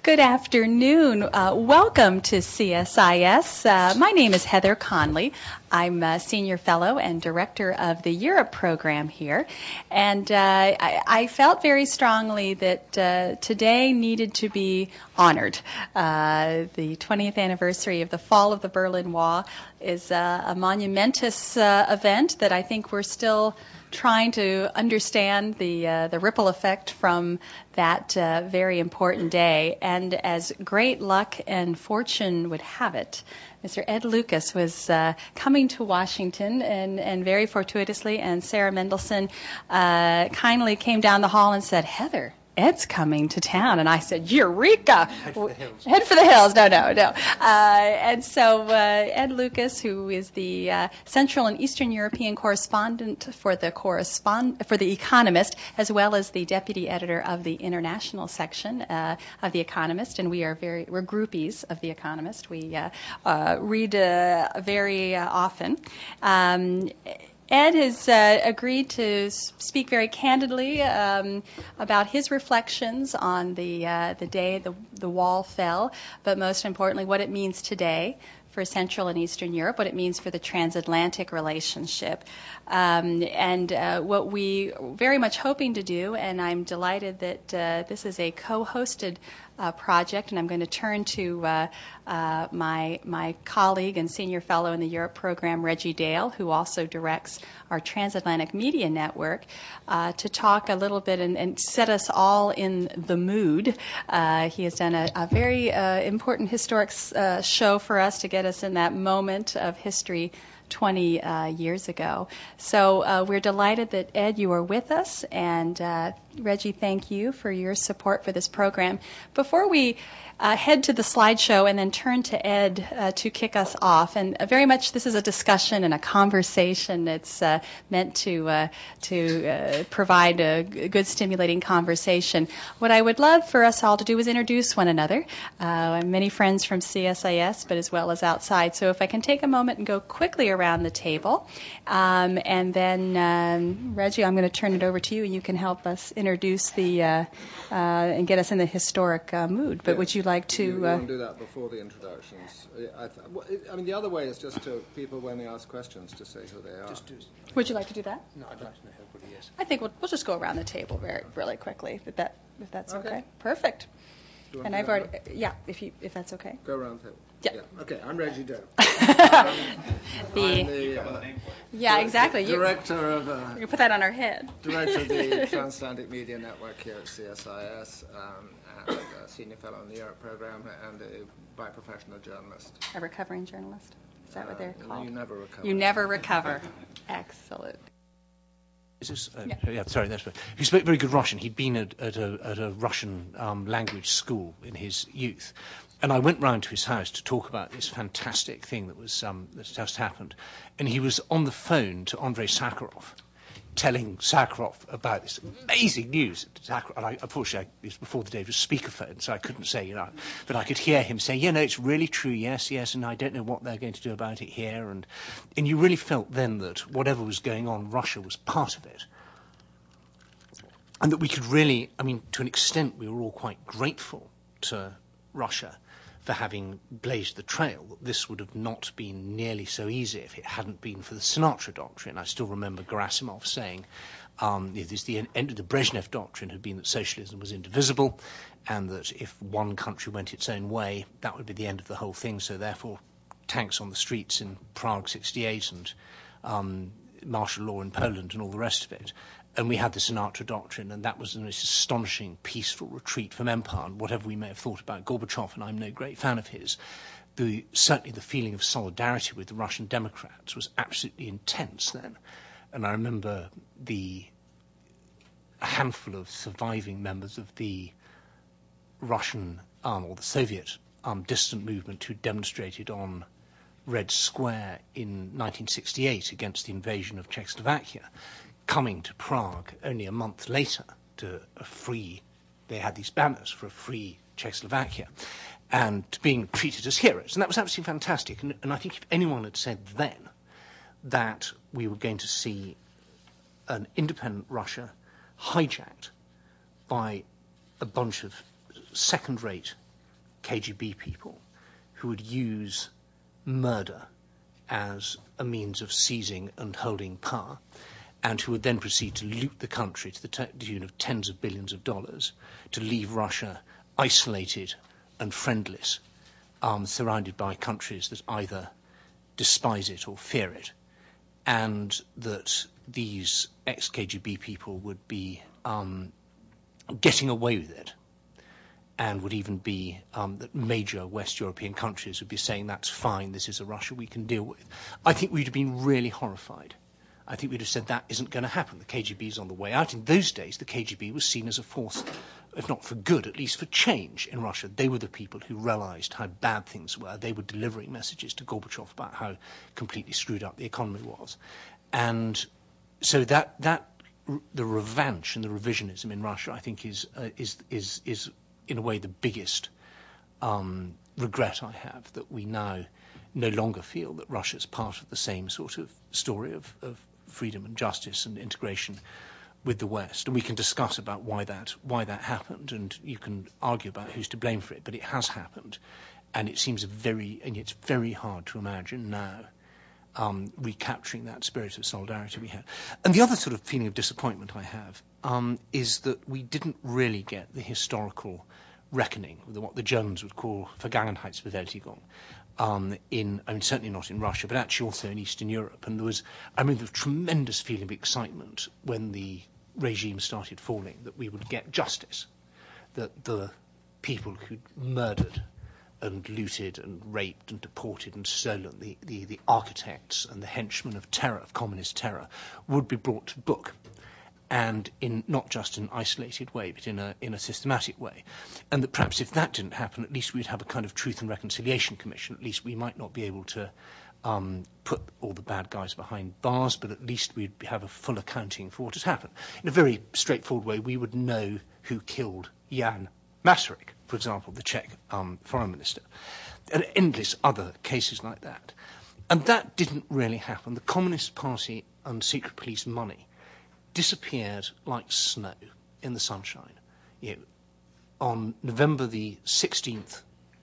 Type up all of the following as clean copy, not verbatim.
Good afternoon. Welcome to CSIS. My name is Heather Conley. I'm a Senior Fellow and Director of the Europe program here. And I felt very strongly that today needed to be honored. The 20th anniversary of the fall of the Berlin Wall is a monumentous event that I think we're still trying to understand the ripple effect from that very important day. And as great luck and fortune would have it, Mr. Ed Lucas was coming to Washington, and very fortuitously, and Sarah Mendelson kindly came down the hall and said, "Heather, Ed's coming to town." And I said, "Eureka!" Head for the hills. Head for the hills. No. And so Ed Lucas, who is the Central and Eastern European correspondent for the Economist, as well as the deputy editor of the international section of the Economist, and we're groupies of the Economist. We read very often. Ed has agreed to speak very candidly about his reflections on the day the wall fell, but most importantly, what it means today for Central and Eastern Europe, what it means for the transatlantic relationship, and what we very much hoping to do, and I'm delighted that this is a co-hosted project, and I'm going to turn to my colleague and senior fellow in the Europe program, Reggie Dale, who also directs our Transatlantic Media Network, to talk a little bit and set us all in the mood. He has done a very important historic show for us to get us in that moment of history 20 years ago. So we're delighted that, Ed, you are with us, and Reggie, thank you for your support for this program. Before we head to the slideshow and then turn to Ed to kick us off, and very much this is a discussion and a conversation that's meant to provide a good, stimulating conversation. What I would love for us all to do is introduce one another. I have many friends from CSIS, but as well as outside. So if I can take a moment and go quickly around the table, and then Reggie, I'm going to turn it over to you, and you can help us introduce the and get us in the historic mood. But would you like to? You want to do that before the introductions? I mean, the other way is just to people when they ask questions to say who they are. Would you like to do that? No, I'd like to know who everybody is. I think we'll just go around the table really quickly, if that's okay. Perfect. And I've already, if that's okay. Go around the table. Yeah. Okay, I'm Reggie Dale. Exactly. Director of. You can put that on our head. Director of the Transatlantic Media Network here at CSIS, and a senior fellow in the Europe program, and by profession a journalist. A recovering journalist. Is that what they're called? You never recover. You never recover. Excellent. Is this? Sorry, that's right. He spoke very good Russian. He'd been at a Russian language school in his youth, and I went round to his house to talk about this fantastic thing that was that's just happened, and he was on the phone to Andrei Sakharov, telling Sakharov about this amazing news. And unfortunately, it was before the day of speakerphone, so I couldn't say, but I could hear him say, it's really true, yes, and I don't know what they're going to do about it here. And you really felt then that whatever was going on, Russia was part of it. And that we could really, to an extent, we were all quite grateful to Russia for having blazed the trail. This would have not been nearly so easy if it hadn't been for the Sinatra Doctrine. I still remember Gerasimov saying the end of the Brezhnev Doctrine had been that socialism was indivisible, and that if one country went its own way, that would be the end of the whole thing. So therefore, tanks on the streets in Prague 68 and martial law in Poland and all the rest of it. And we had the Sinatra Doctrine, and that was an astonishing, peaceful retreat from empire. And whatever we may have thought about Gorbachev, and I'm no great fan of his, certainly the feeling of solidarity with the Russian Democrats was absolutely intense then. And I remember a handful of surviving members of the Russian or the Soviet dissident movement who demonstrated on Red Square in 1968 against the invasion of Czechoslovakia, coming to Prague only a month later to they had these banners for a free Czechoslovakia, and being treated as heroes. And that was absolutely fantastic. And I think if anyone had said then that we were going to see an independent Russia hijacked by a bunch of second-rate KGB people who would use murder as a means of seizing and holding power, and who would then proceed to loot the country to the tune of tens of billions of dollars, to leave Russia isolated and friendless, surrounded by countries that either despise it or fear it, and that these ex-KGB people would be getting away with it, and would even be that major West European countries would be saying, that's fine, this is a Russia we can deal with. I think we'd have been really horrified. I think we'd have said that isn't going to happen. The KGB is on the way out. In those days, the KGB was seen as a force, if not for good, at least for change in Russia. They were the people who realized how bad things were. They were delivering messages to Gorbachev about how completely screwed up the economy was. And so that the revenge and the revisionism in Russia, I think, is in a way the biggest regret I have, that we now no longer feel that Russia's part of the same sort of story of freedom and justice and integration with the West. And we can discuss about why that happened, and you can argue about who's to blame for it, but it has happened, and it's very hard to imagine now recapturing that spirit of solidarity we had. And the other sort of feeling of disappointment I have is that we didn't really get the historical reckoning with what the Germans would call Vergangenheitsbewältigung, certainly not in Russia, but actually also in Eastern Europe. And there was a tremendous feeling of excitement when the regime started falling, that we would get justice, that the people who'd murdered and looted and raped and deported and stolen, the architects and the henchmen of terror, of communist terror, would be brought to book, and in not just an isolated way, but in a systematic way. And that perhaps if that didn't happen, at least we'd have a kind of Truth and Reconciliation Commission. At least we might not be able to put all the bad guys behind bars, but at least we'd have a full accounting for what has happened. In a very straightforward way, we would know who killed Jan Masaryk, for example, the Czech foreign minister, and endless other cases like that. And that didn't really happen. The Communist Party and secret police money disappeared like snow in the sunshine. On November the 16th,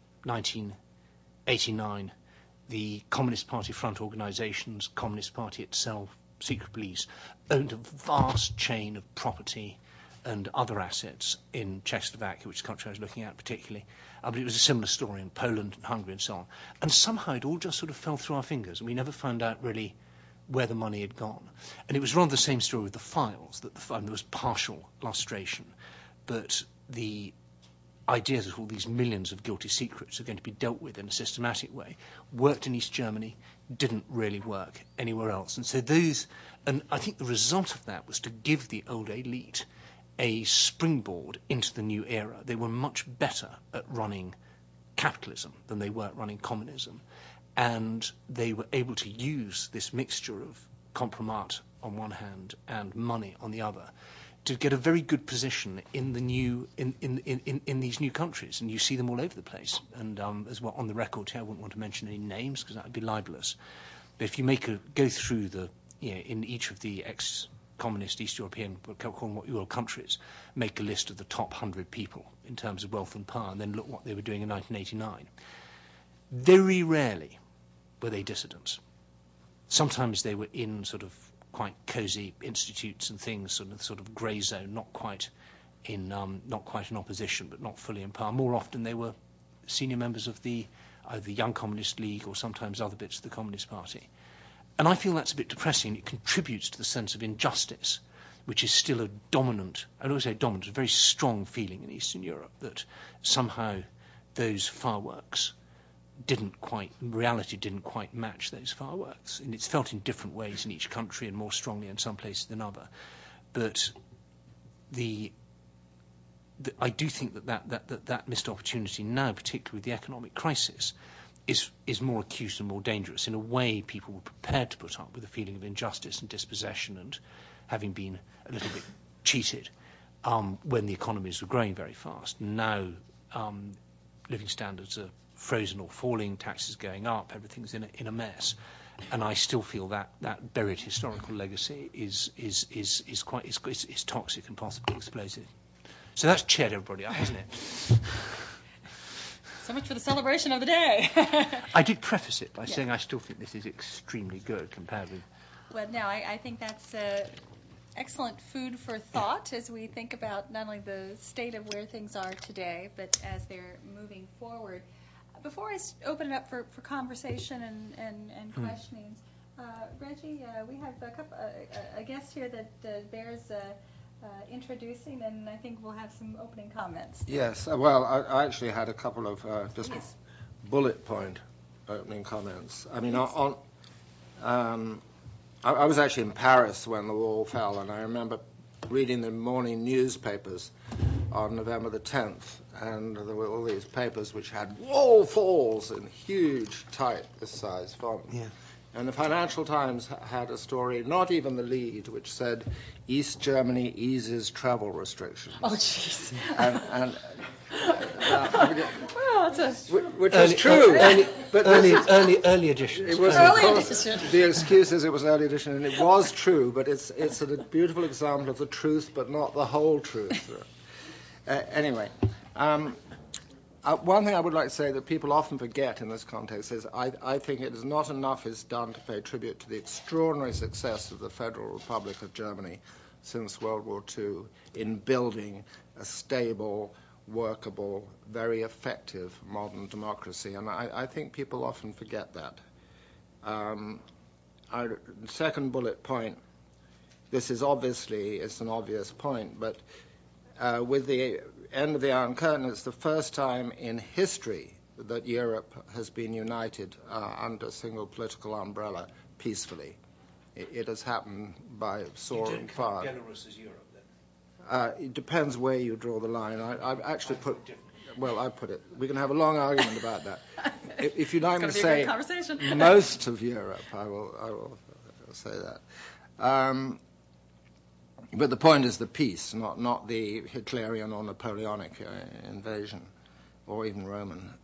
1989, the Communist Party front organisations, Communist Party itself, secret police, owned a vast chain of property and other assets in Czechoslovakia, which is the country I was looking at particularly. But it was a similar story in Poland and Hungary and so on. And somehow it all just sort of fell through our fingers, and we never found out really where the money had gone. And it was rather the same story with the files, that there was partial lustration, but the idea that all these millions of guilty secrets are going to be dealt with in a systematic way worked in East Germany, didn't really work anywhere else. And so and I think the result of that was to give the old elite a springboard into the new era. They were much better at running capitalism than they were at running communism. And they were able to use this mixture of compromat on one hand and money on the other to get a very good position in the new in these new countries, and you see them all over the place. And as well, on the record here, I wouldn't want to mention any names because that would be libelous. But if you go through in each of the ex-communist East European, call them what you will, countries, make a list of the top 100 people in terms of wealth and power, and then look what they were doing in 1989. Very rarely were they dissidents. Sometimes they were in sort of quite cosy institutes and things, sort of grey zone, not quite in opposition, but not fully in power. More often they were senior members of either the Young Communist League or sometimes other bits of the Communist Party. And I feel that's a bit depressing. It contributes to the sense of injustice, which is still a dominant, I don't say dominant, a very strong feeling in Eastern Europe, that somehow those fireworks reality didn't quite match those fireworks. And it's felt in different ways in each country and more strongly in some places than other. But I do think that missed opportunity now, particularly with the economic crisis, is more acute and more dangerous. In a way, people were prepared to put up with a feeling of injustice and dispossession and having been a little bit cheated when the economies were growing very fast. Now living standards are frozen or falling, taxes going up, everything's in a mess. And I still feel that buried historical legacy is toxic and possibly explosive. So that's cheered everybody up, hasn't it? So much for the celebration of the day. I did preface it by saying I still think this is extremely good compared with... Well, no, I think that's excellent food for thought as we think about not only the state of where things are today, but as they're moving forward. Before I open it up for conversation and questionings, Reggie, we have a guest here that bears introducing, and I think we'll have some opening comments. Yes, well, I actually had a couple of just bullet point opening comments. I mean, I was actually in Paris when the wall fell, and I remember reading the morning newspapers on November the 10th, and there were all these papers which had wall falls in huge, tight, this size font. Yeah. And the Financial Times had a story, not even the lead, which said, East Germany eases travel restrictions. Oh, jeez. Which was true. Early edition. It was, of course, the excuse is it was early edition, and it was true, but it's a beautiful example of the truth, but not the whole truth. Anyway, one thing I would like to say that people often forget in this context is I think it is not enough is done to pay tribute to the extraordinary success of the Federal Republic of Germany since World War II in building a stable, workable, very effective modern democracy. And I think people often forget that. Second bullet point, this is obviously, it's an obvious point, but with the end of the Iron Curtain, it's the first time in history that Europe has been united under a single political umbrella peacefully. It has happened by soaring fire. Belarus as Europe, then? It depends where you draw the line. I've actually put, well, I put it, we can have a long argument about that. If you'd like me to say most of Europe, I will say that. But the point is the peace, not the Hitlerian or Napoleonic invasion, or even Roman.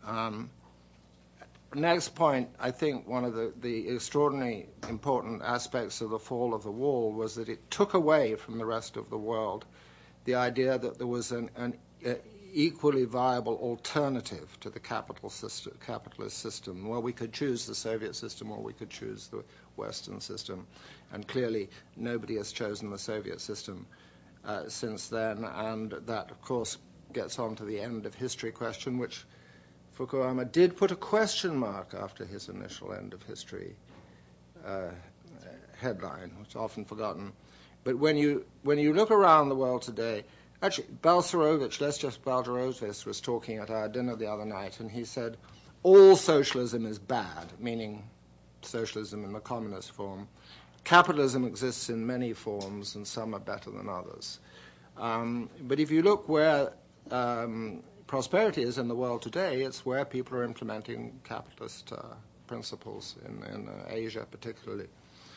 Next point, I think one of the extraordinary important aspects of the fall of the wall was that it took away from the rest of the world the idea that there was an equally viable alternative to the capitalist system. Well, we could choose the Soviet system or we could choose the Western system. And clearly, nobody has chosen the Soviet system since then. And that, of course, gets on to the end of history question, which Fukuyama did put a question mark after his initial end of history headline, which is often forgotten. But when you look around the world today, actually, Balcerowicz, Leszek Balcerowicz, was talking at our dinner the other night, and he said, all socialism is bad, meaning socialism in the communist form. Capitalism exists in many forms, and some are better than others. But if you look where prosperity is in the world today, it's where people are implementing capitalist principles, in Asia particularly.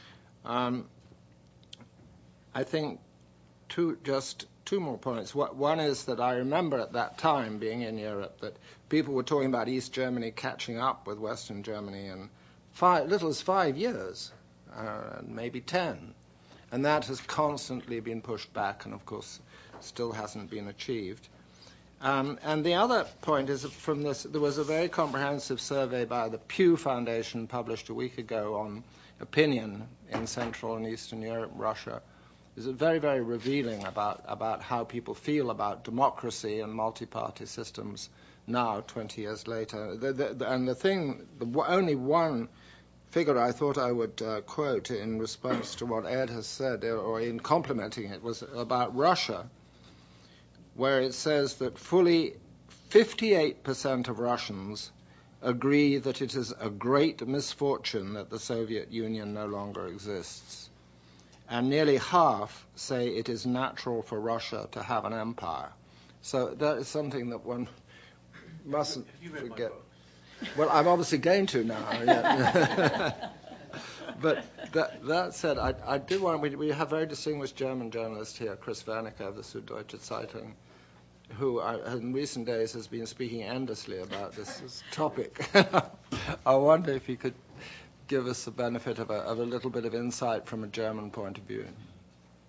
I think just two more points. One is that I remember at that time being in Europe that people were talking about East Germany catching up with Western Germany in little as 5 years, maybe 10. And that has constantly been pushed back and, of course, still hasn't been achieved. And the other point is that from this, there was a very comprehensive survey by the Pew Foundation published a week ago on opinion in Central and Eastern Europe, Russia. Is very, very revealing about how people feel about democracy and multi-party systems now, 20 years later. Only one figure I thought I would quote in response to what Ed has said, or in complimenting it, was about Russia, where it says that fully 58% of Russians agree that it is a great misfortune that the Soviet Union no longer exists. And nearly half say it is natural for Russia to have an empire. So that is something that one mustn't forget. Well, I'm obviously going to now. Yeah. But that said, I did want, we have a very distinguished German journalist here, Chris Wernicke of the Süddeutsche Zeitung, who in recent days has been speaking endlessly about this topic. I wonder if he could give us the benefit of a little bit of insight from a German point of view.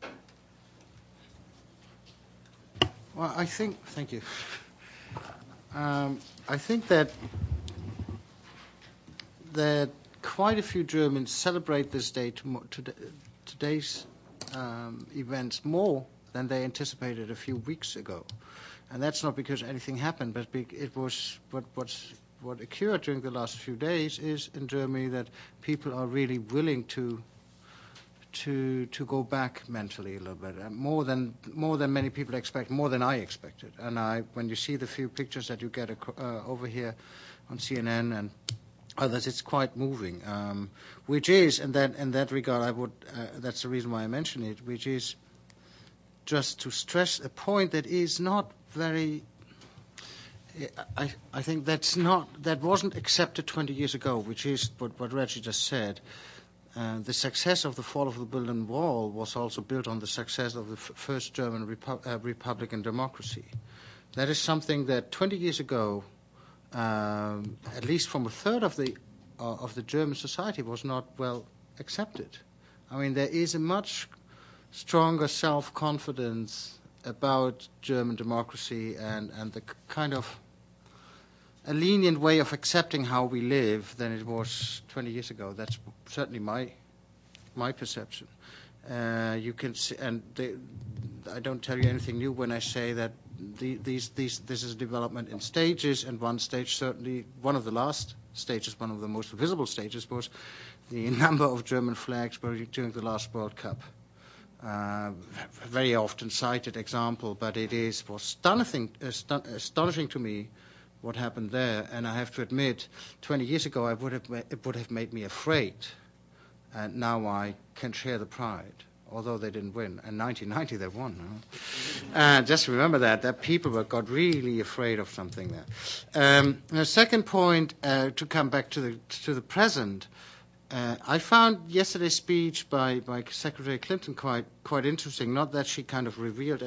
Well, I think, thank you. I think that quite a few Germans celebrate this day today's events more than they anticipated a few weeks ago, and that's not because anything happened, but it was what occurred during the last few days is in Germany that people are really willing to go back mentally a little bit, more than many people expect, more than I expected. And when you see the few pictures that you get over here on CNN and others, it's quite moving. Which is, in that regard, that's the reason why I mention it, which is just to stress a point that is not very. I think that wasn't accepted 20 years ago, which is what Reggie just said. The success of the fall of the Berlin Wall was also built on the success of the first German Republican democracy. That is something that 20 years ago, at least from a third of the German society, was not well accepted. I mean, there is a much stronger self-confidence about German democracy and the kind of a lenient way of accepting how we live than it was 20 years ago. That's certainly my perception. You can see, and I don't tell you anything new when I say that this is a development in stages, and one stage, certainly one of the last stages, one of the most visible stages, was the number of German flags during the last World Cup. Very often cited example, but was astonishing to me what happened there, and I have to admit, 20 years ago it would have made me afraid, and now I can share the pride, although they didn't win. In 1990 they won. Just remember that people got really afraid of something there. The second point, to come back to the present, I found yesterday's speech by Secretary Clinton quite interesting. Not that she kind of revealed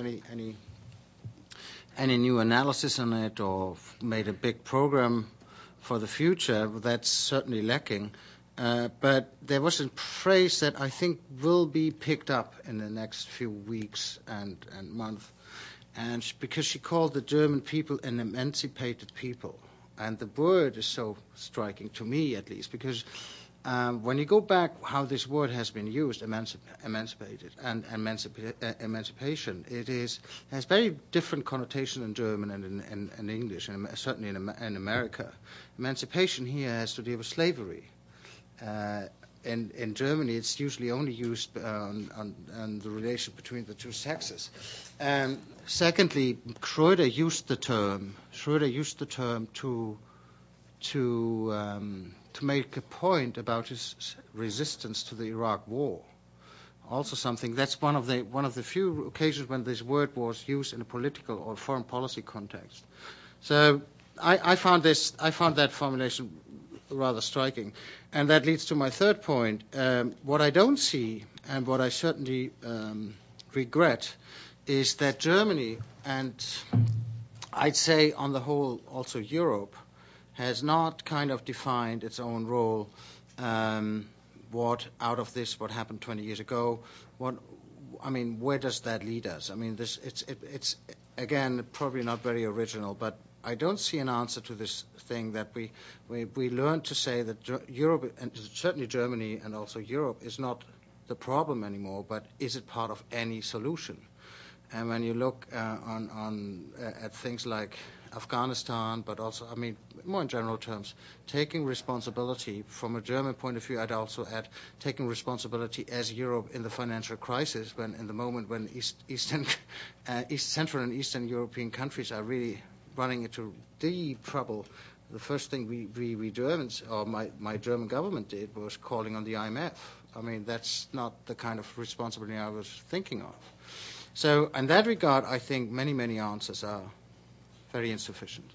any new analysis on it or made a big program for the future. That's certainly lacking. But there was a phrase that I think will be picked up in the next few weeks and months, and because she called the German people an emancipated people. And the word is so striking, to me at least, because when you go back how this word has been used, emancipated and emancipation, has very different connotation in German and in English, and certainly in America. Emancipation here has to do with slavery. In Germany, it's usually only used on the relation between the two sexes. Secondly, Schröder used the term to make a point about his resistance to the Iraq War. Also something that's one of the few occasions when this word was used in a political or foreign policy context. So I found that formulation rather striking, and that leads to my third point. What I don't see, and what I certainly regret, is that Germany, and I'd say on the whole also Europe, has not kind of defined its own role. What out of this, what happened 20 years ago? Where does that lead us? I mean, it's again probably not very original, but I don't see an answer to this thing that we learned to say that Europe, and certainly Germany and also Europe, is not the problem anymore, but is it part of any solution? And when you look at things like Afghanistan, but also, more in general terms, taking responsibility from a German point of view, I'd also add taking responsibility as Europe in the financial crisis, in the moment when Central and Eastern European countries are really running into deep trouble. The first thing we Germans, or my German government did, was calling on the IMF. That's not the kind of responsibility I was thinking of. So in that regard, I think many, many answers are very insufficient.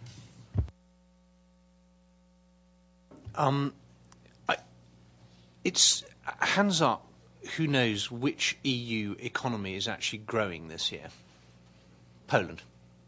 It's hands up. Who knows which EU economy is actually growing this year? Poland.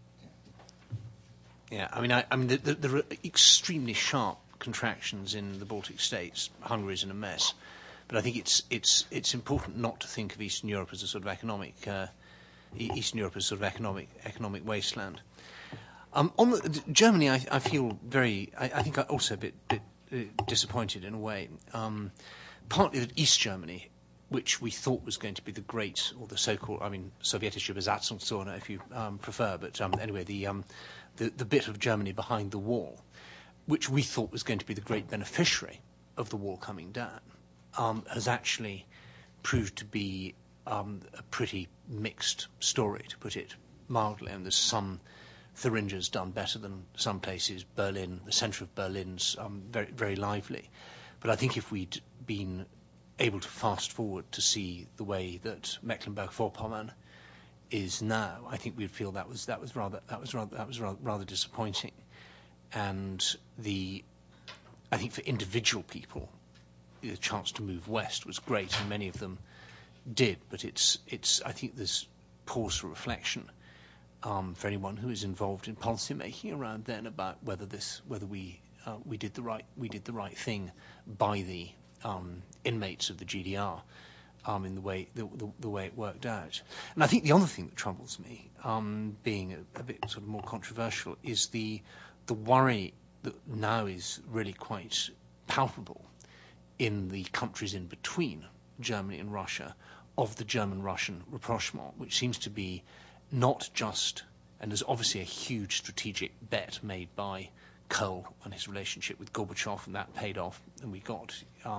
Yeah, there are extremely sharp contractions in the Baltic states. Hungary's in a mess, but I think it's important not to think of Eastern Europe as a sort of economic wasteland. On Germany, I feel I think I'm also a bit disappointed in a way. Partly that East Germany, which we thought was going to be the great, or the so-called, Sowjetische Besatzungszone, if you prefer, but anyway, the bit of Germany behind the wall, which we thought was going to be the great beneficiary of the wall coming down, has actually proved to be a pretty mixed story, to put it mildly. And there's some Thuringer's done better than some places. Berlin, the centre of Berlin's very, very lively. But I think if we'd been able to fast forward to see the way that Mecklenburg-Vorpommern is now, I think we'd feel that was rather disappointing. And I think for individual people, the chance to move west was great, and many of them did. But I think there's pause for reflection for anyone who is involved in policy making around then about whether we did the right thing by the inmates of the GDR in the way it worked out. And I think the other thing that troubles me, being a bit sort of more controversial, is the worry that now is really quite palpable in the countries in between Germany and Russia of the German-Russian rapprochement, which seems to be not just, and there's obviously a huge strategic bet made by Kohl and his relationship with Gorbachev, and that paid off, and we got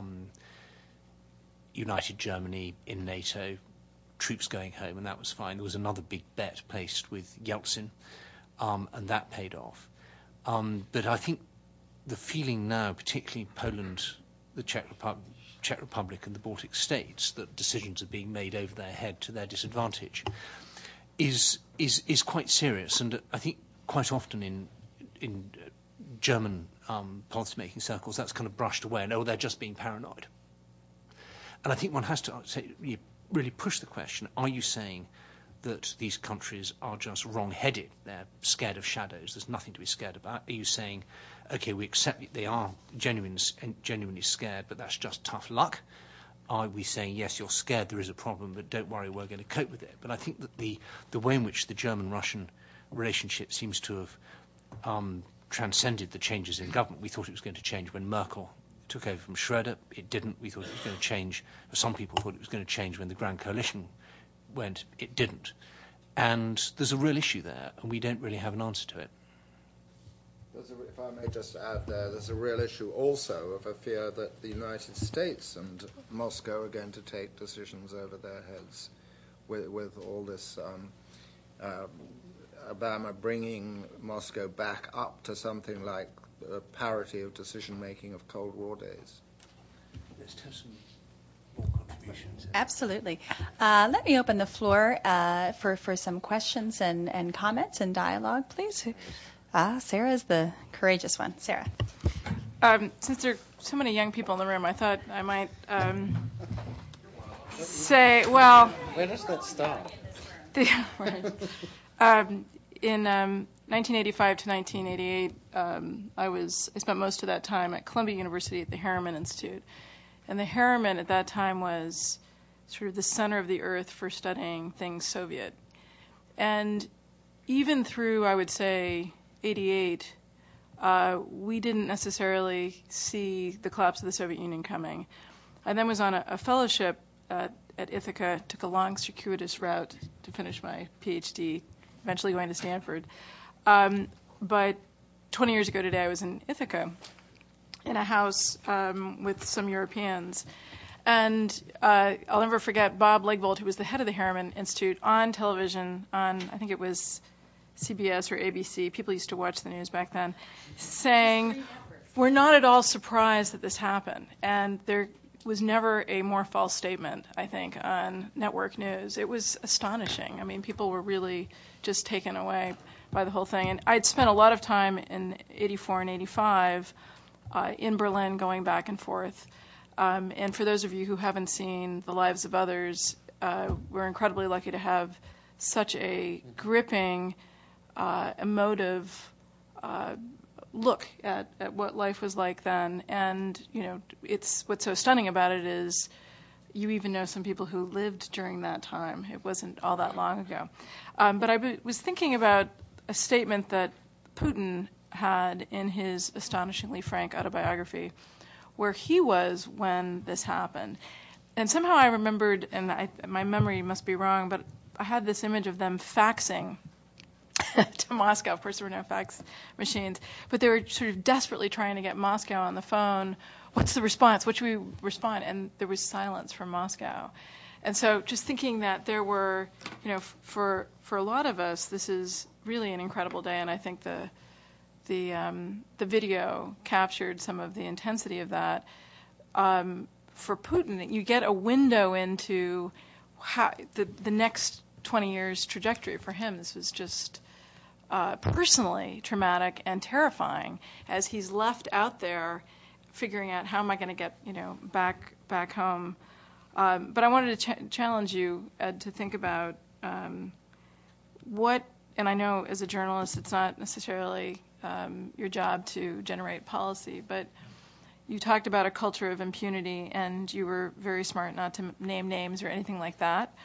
united Germany in NATO, troops going home, and that was fine. There was another big bet placed with Yeltsin, and that paid off. But I think the feeling now, particularly Poland, the Czech Republic and the Baltic states, that decisions are being made over their head to their disadvantage, is quite serious. And I think quite often in German policymaking circles, that's kind of brushed away, and they're just being paranoid. And I think one has to really push the question: are you saying that these countries are just wrong-headed, they're scared of shadows, there's nothing to be scared about? Are you saying, okay, we accept they are genuinely scared, but that's just tough luck? Are we saying, yes, you're scared, there is a problem, but don't worry, we're going to cope with it? But I think that the way in which the German-Russian relationship seems to have transcended the changes in government. We thought it was going to change when Merkel took over from Schroeder. It didn't. We thought it was going to change, or some people thought it was going to change when the Grand Coalition went. It didn't. And there's a real issue there, and we don't really have an answer to it. If I may just add there's a real issue also of a fear that the United States and Moscow are going to take decisions over their heads with all this Obama bringing Moscow back up to something like a parity of decision-making of Cold War days. Let's have some more contributions. Absolutely. Let me open the floor for some questions and comments and dialogue, please. Sarah is the courageous one. Sarah. Since there are so many young people in the room, I thought I might say, well... Where does that start? In 1985 to 1988, I spent most of that time at Columbia University at the Harriman Institute. And the Harriman at that time was sort of the center of the earth for studying things Soviet. And even through, I would say, 88, we didn't necessarily see the collapse of the Soviet Union coming. I then was on a fellowship at Ithaca, took a long, circuitous route to finish my PhD, eventually going to Stanford. But 20 years ago today, I was in Ithaca in a house with some Europeans. And I'll never forget Bob Legvold, who was the head of the Harriman Institute, on television, I think it was CBS or ABC, people used to watch the news back then, saying, we're not at all surprised that this happened. And there was never a more false statement, I think, on network news. It was astonishing. I mean, people were really just taken away by the whole thing. And I'd spent a lot of time in 84 and 85 in Berlin going back and forth. And for those of you who haven't seen The Lives of Others, we're incredibly lucky to have such a gripping, emotive look at what life was like then. And, you know, what's so stunning about it is you even know some people who lived during that time. It wasn't all that long ago. But I was thinking about a statement that Putin had in his astonishingly frank autobiography, where he was when this happened. And somehow I remembered, and my memory must be wrong, but I had this image of them faxing to Moscow. Of course, there were no fax machines, but they were sort of desperately trying to get Moscow on the phone. What's the response? What should we respond? And there was silence from Moscow. And so just thinking that there were, for a lot of us, this is really an incredible day, and I think the video captured some of the intensity of that. For Putin, you get a window into how the next 20 years trajectory for him. This was just personally traumatic and terrifying as he's left out there figuring out how am I going to get back home. But I wanted to challenge you, Ed, to think about what, and I know as a journalist it's not necessarily your job to generate policy, but you talked about a culture of impunity, and you were very smart not to name names or anything like that.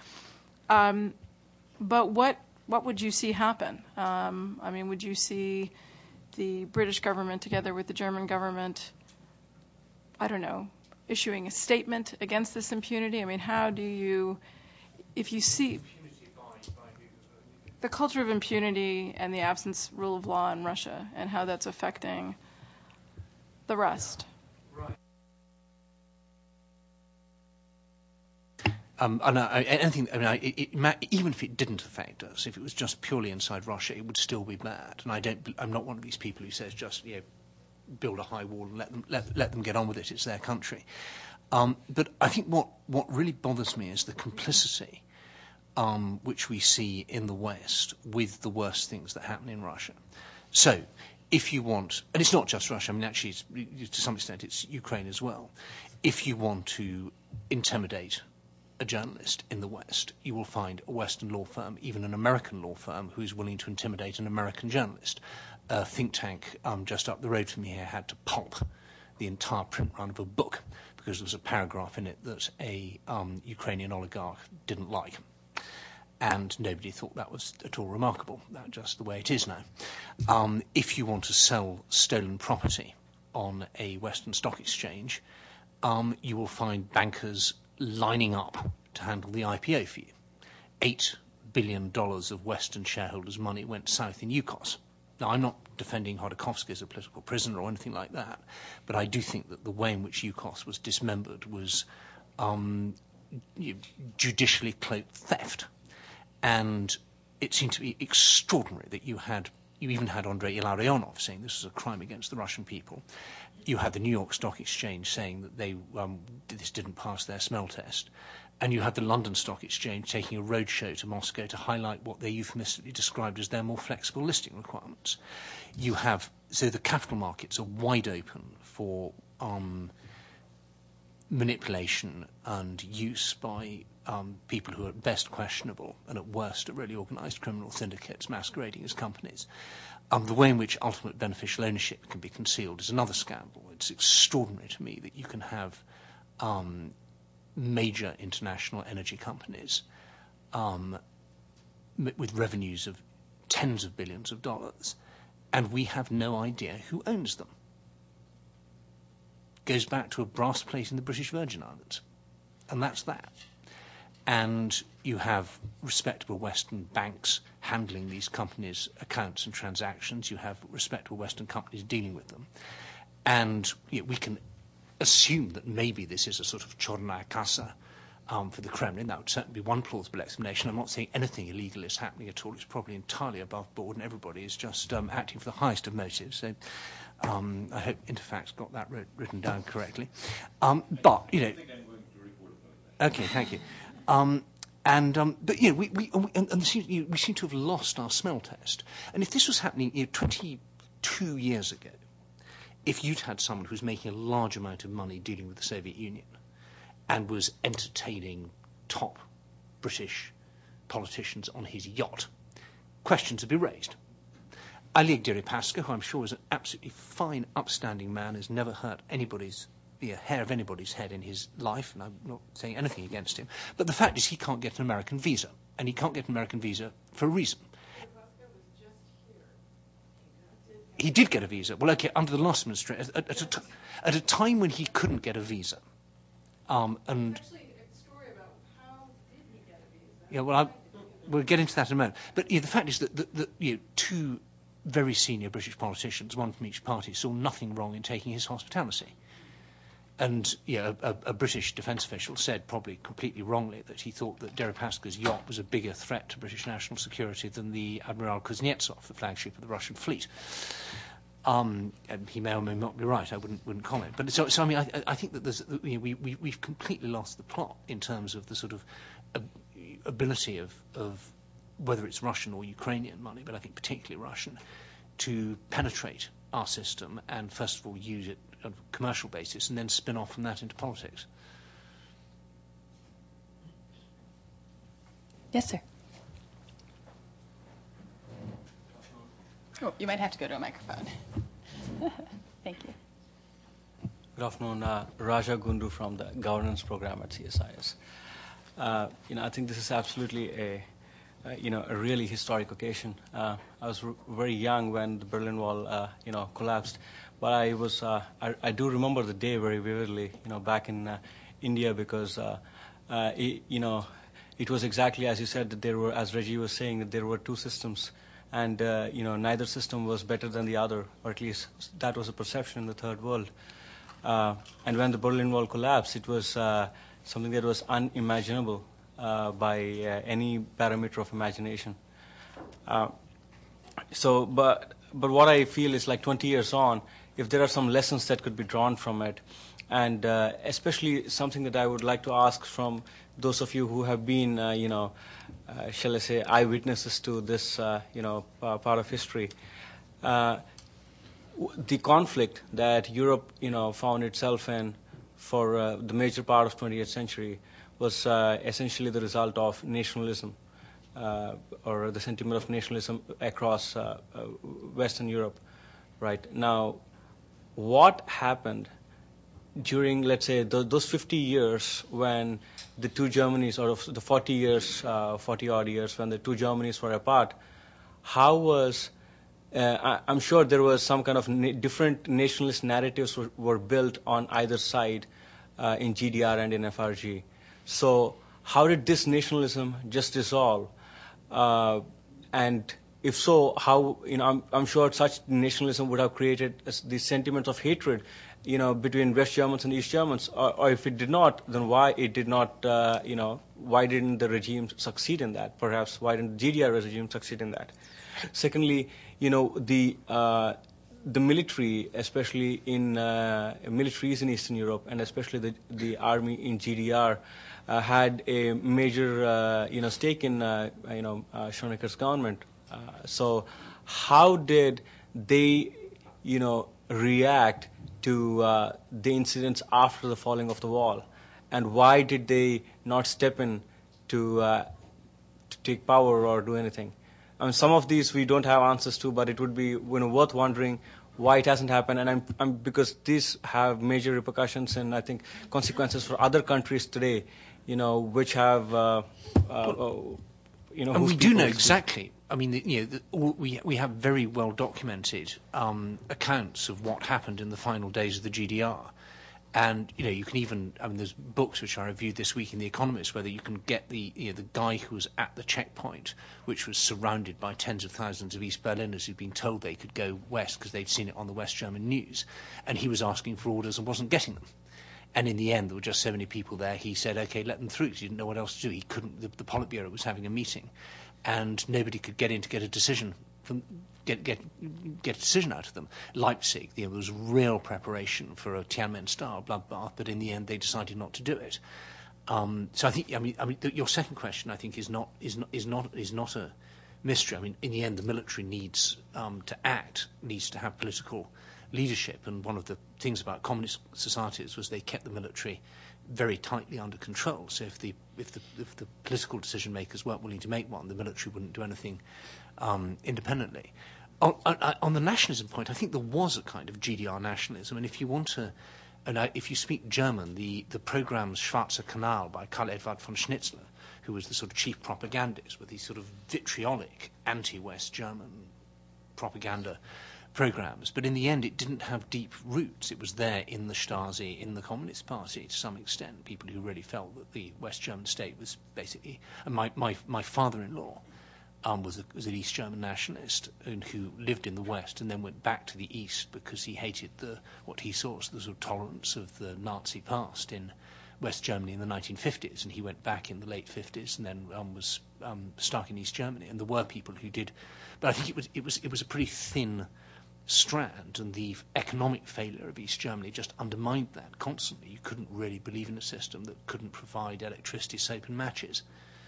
But what would you see happen? Would you see the British government together with the German government, issuing a statement against this impunity? How do you, if you see the culture of impunity and the absence of rule of law in Russia and how that's affecting the rest? Even if it didn't affect us, if it was just purely inside Russia, it would still be bad. And I'm not one of these people who says just build a high wall and let them get on with it. It's their country. But I think what really bothers me is the complicity which we see in the West with the worst things that happen in Russia. So if you want, and it's not just Russia, actually to some extent it's Ukraine as well, if you want to intimidate a journalist in the West, you will find a Western law firm, even an American law firm, who's willing to intimidate an American journalist. A think tank just up the road from here had to pulp the entire print run of a book because there was a paragraph in it that a Ukrainian oligarch didn't like. And nobody thought that was at all remarkable. That's just the way it is now. If you want to sell stolen property on a Western stock exchange, you will find bankers lining up to handle the IPO for you. $8 billion of Western shareholders' money went south in Yukos. Now, I'm not defending Khodorkovsky as a political prisoner or anything like that, but I do think that the way in which Yukos was dismembered was judicially cloaked theft. And it seemed to be extraordinary that you even had Andrei Illarionov saying this was a crime against the Russian people. You had the New York Stock Exchange saying that this didn't pass their smell test. And you had the London Stock Exchange taking a roadshow to Moscow to highlight what they euphemistically described as their more flexible listing requirements. So the capital markets are wide open for manipulation and use by people who are at best questionable and at worst are really organised criminal syndicates masquerading as companies. The way in which ultimate beneficial ownership can be concealed is another scandal. It's extraordinary to me that you can have major international energy companies with revenues of tens of billions of dollars, and we have no idea who owns them. Goes back to a brass plate in the British Virgin Islands, and that's that. And you have respectable Western banks handling these companies' accounts and transactions. You have respectable Western companies dealing with them. And we can assume that maybe this is a sort of Chornaya Kassa for the Kremlin. That would certainly be one plausible explanation. I'm not saying anything illegal is happening at all. It's probably entirely above board, and everybody is just acting for the highest of motives. So I hope Interfact's got that written down correctly. But, you know... Okay, thank you. But we seem to have lost our smell test. And if this was happening 22 years ago, if you'd had someone who was making a large amount of money dealing with the Soviet Union and was entertaining top British politicians on his yacht, questions would be raised. Oleg Deripaska, who I'm sure is an absolutely fine, upstanding man, has never hurt a hair of anybody's head in his life, and I'm not saying anything against him, but the fact is he can't get an American visa, and he can't get an American visa for a reason. He did get a visa. Well, okay, under the last administration, at a time when he couldn't get a visa. And Actually, a story about how did he get a visa? yeah, well, we'll get into that in a moment. But the fact is that two very senior British politicians, one from each party, saw nothing wrong in taking his hospitality. And a British defence official said, probably completely wrongly, that he thought that Deripaska's yacht was a bigger threat to British national security than the Admiral Kuznetsov, the flagship of the Russian fleet. And he may or may not be right. I wouldn't comment. But so I mean, I think that there's we've completely lost the plot in terms of the sort of ability of whether it's Russian or Ukrainian money, but I think particularly Russian, to penetrate our system and first of all use it on a commercial basis and then spin off from that into politics. Yes, sir. Oh, you might have to go to a microphone. Thank you. Good afternoon, Raja Gundu from the governance program at CSIS. I think this is absolutely a really historic occasion. I was very young when the Berlin Wall, collapsed, but I do remember the day very vividly, back in India, because, it was exactly as you said, that there were, as Reggie was saying, that there were two systems, and, neither system was better than the other, or at least that was a perception in the third world. And when the Berlin Wall collapsed, it was something that was unimaginable by any parameter of imagination. But what I feel is, like 20 years on, if there are some lessons that could be drawn from it, and especially something that I would like to ask from those of you who have been, shall I say, eyewitnesses to this, part of history. The conflict that Europe, found itself in for the major part of 20th century was essentially the result of nationalism, or the sentiment of nationalism across Western Europe. Right now, what happened during, let's say, those 50 years when the two Germanys, or of the 40 odd years when the two Germanys were apart? How was I'm sure there was some kind of different nationalist narratives were built on either side in GDR and in FRG. So how did this nationalism just dissolve? And if so, how, I'm sure such nationalism would have created the sentiments of hatred, between West Germans and East Germans. Or if it did not, then why it did not, why didn't the regime succeed in that? Perhaps why didn't the GDR regime succeed in that? Secondly, the military, especially in militaries in Eastern Europe, and especially the army in GDR, had a major, stake in, Schonecker's government. So how did they, react to the incidents after the falling of the wall? And why did they not step in to take power or do anything? I mean, some of these we don't have answers to, but it would be worth wondering why it hasn't happened. And because these have major repercussions and I think consequences for other countries today, which have, and we do know exactly. I mean, we have very well documented accounts of what happened in the final days of the GDR. And, you can even, there's books which I reviewed this week in The Economist, where you can get the guy who was at the checkpoint, which was surrounded by tens of thousands of East Berliners who'd been told they could go west because they'd seen it on the West German news. And he was asking for orders and wasn't getting them. And in the end, there were just so many people there, he said, OK, let them through, because he didn't know what else to do. He couldn't, the Politburo was having a meeting, and nobody could get in to get a decision get a decision out of them. Leipzig, there was real preparation for a Tiananmen-style bloodbath, but in the end they decided not to do it. So I think, your second question, I think, is not a mystery. I mean, in the end, the military needs to act, needs to have political leadership, and one of the things about communist societies was they kept the military very tightly under control. So if the political decision makers weren't willing to make one, the military wouldn't do anything independently. On the nationalism point, I think there was a kind of GDR nationalism, and if you want to, if you speak German, the program's Schwarzer Kanal by Karl Edward von Schnitzler, who was the sort of chief propagandist with these sort of vitriolic anti-West German propaganda programs, but in the end it didn't have deep roots. It was there in the Stasi, in the Communist Party to some extent, people who really felt that the West German state was basically... And my father-in-law was an East German nationalist and who lived in the West and then went back to the East because he hated what he saw as the sort of tolerance of the Nazi past in West Germany in the 1950s, and he went back in the late 50s and then was stuck in East Germany. And there were people who did, but I think it was a pretty thin strand, and the economic failure of East Germany just undermined that constantly. You couldn't really believe in a system that couldn't provide electricity, soap, and matches.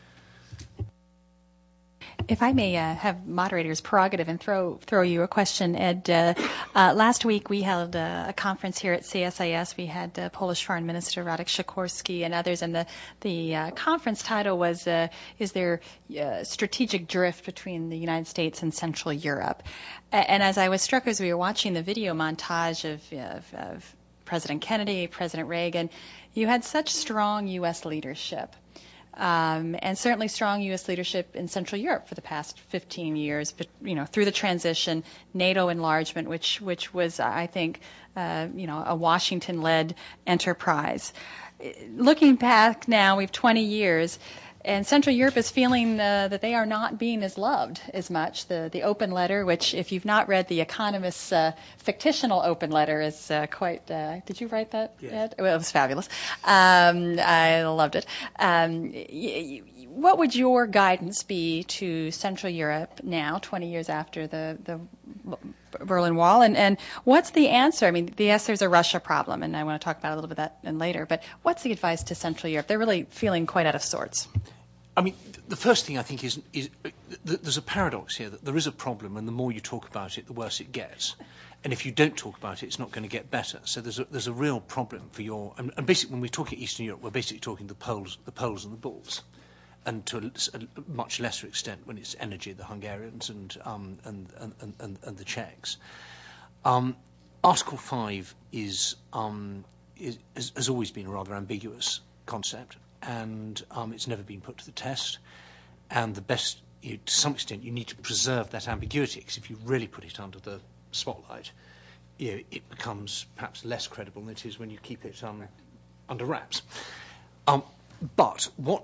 If I may have moderator's prerogative and throw you a question, Ed. Last week we held a conference here at CSIS. We had Polish Foreign Minister Radek Sikorski and others, and the conference title was "Is there strategic drift between the United States and Central Europe?" And as I was struck as we were watching the video montage of President Kennedy, President Reagan, you had such strong U.S. leadership. And certainly strong U.S. leadership in Central Europe for the past 15 years, but, through the transition, NATO enlargement, which was, I think, a Washington-led enterprise. Looking back now, we've 20 years, and Central Europe is feeling that they are not being as loved as much. The open letter, which if you've not read The Economist's fictional open letter, is quite... did you write that, yes. Ed? Well, it was fabulous. I loved it. What would your guidance be to Central Europe now, 20 years after the Berlin Wall? And what's the answer? I mean, yes, there's a Russia problem, and I want to talk about a little bit of that later, but what's the advice to Central Europe? They're really feeling quite out of sorts. I mean, the first thing I think is there's a paradox here, that there is a problem, and the more you talk about it, the worse it gets. And if you don't talk about it, it's not going to get better. So there's a real problem for your... And basically, when we're talking Eastern Europe, we're basically talking the Poles and the Balts. And to a much lesser extent when it's energy, the Hungarians and the Czechs. Article 5 has always been a rather ambiguous concept, and it's never been put to the test. And the best, to some extent, you need to preserve that ambiguity, because if you really put it under the spotlight, it becomes perhaps less credible than it is when you keep it under wraps. But what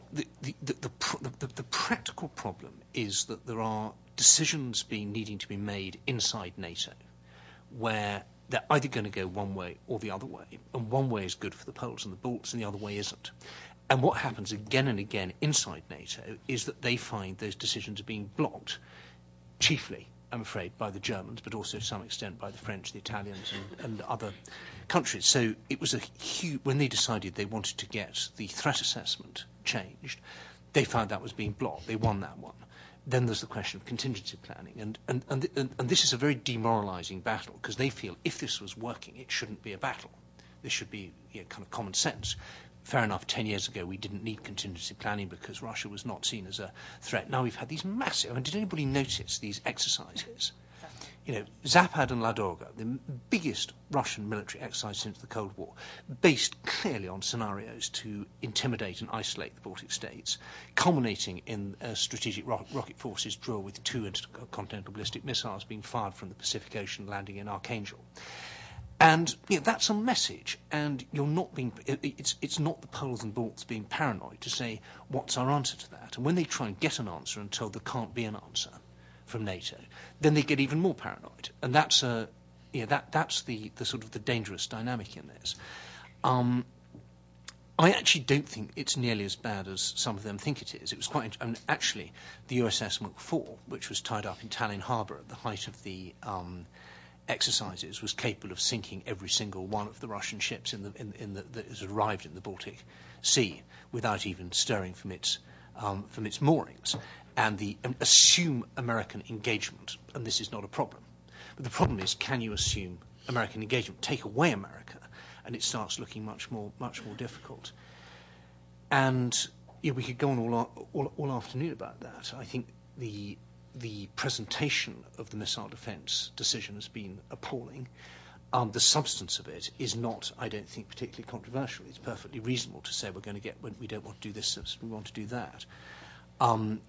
the practical problem is that there are decisions needing to be made inside NATO, where they're either going to go one way or the other way, and one way is good for the Poles and the Balts, and the other way isn't. And what happens again and again inside NATO is that they find those decisions are being blocked, chiefly, I'm afraid, by the Germans, but also to some extent by the French, the Italians, and other countries. So it was a huge... When they decided they wanted to get the threat assessment changed, they found that was being blocked. They won that one. Then there's the question of contingency planning, and this is a very demoralising battle, because they feel if this was working, it shouldn't be a battle. This should be kind of common sense. Fair enough, 10 years ago we didn't need contingency planning because Russia was not seen as a threat. Now we've had these massive... I mean, did anybody notice these exercises? Zapad and Ladorga, the biggest Russian military exercise since the Cold War, based clearly on scenarios to intimidate and isolate the Baltic states, culminating in a strategic rocket forces drill with 2 intercontinental ballistic missiles being fired from the Pacific Ocean, landing in Archangel. And that's a message, and you're not being... It's not the Poles and Balts being paranoid to say, what's our answer to that? And when they try and get an answer and told there can't be an answer from NATO, then they get even more paranoid. And that's that's the sort of the dangerous dynamic in this. I actually don't think it's nearly as bad as some of them think it is. It was quite... actually, the USS McFaul, which was tied up in Tallinn Harbour at the height of the... exercises, was capable of sinking every single one of the Russian ships that has arrived in the Baltic Sea without even stirring from its moorings. And assume American engagement, and this is not a problem. But the problem is, can you assume American engagement? Take away America, and it starts looking much more difficult. And we could go on all afternoon about that. I think the presentation of the missile defence decision has been appalling. The substance of it is not, I don't think, particularly controversial. It's perfectly reasonable to say we don't want to do this, we want to do that.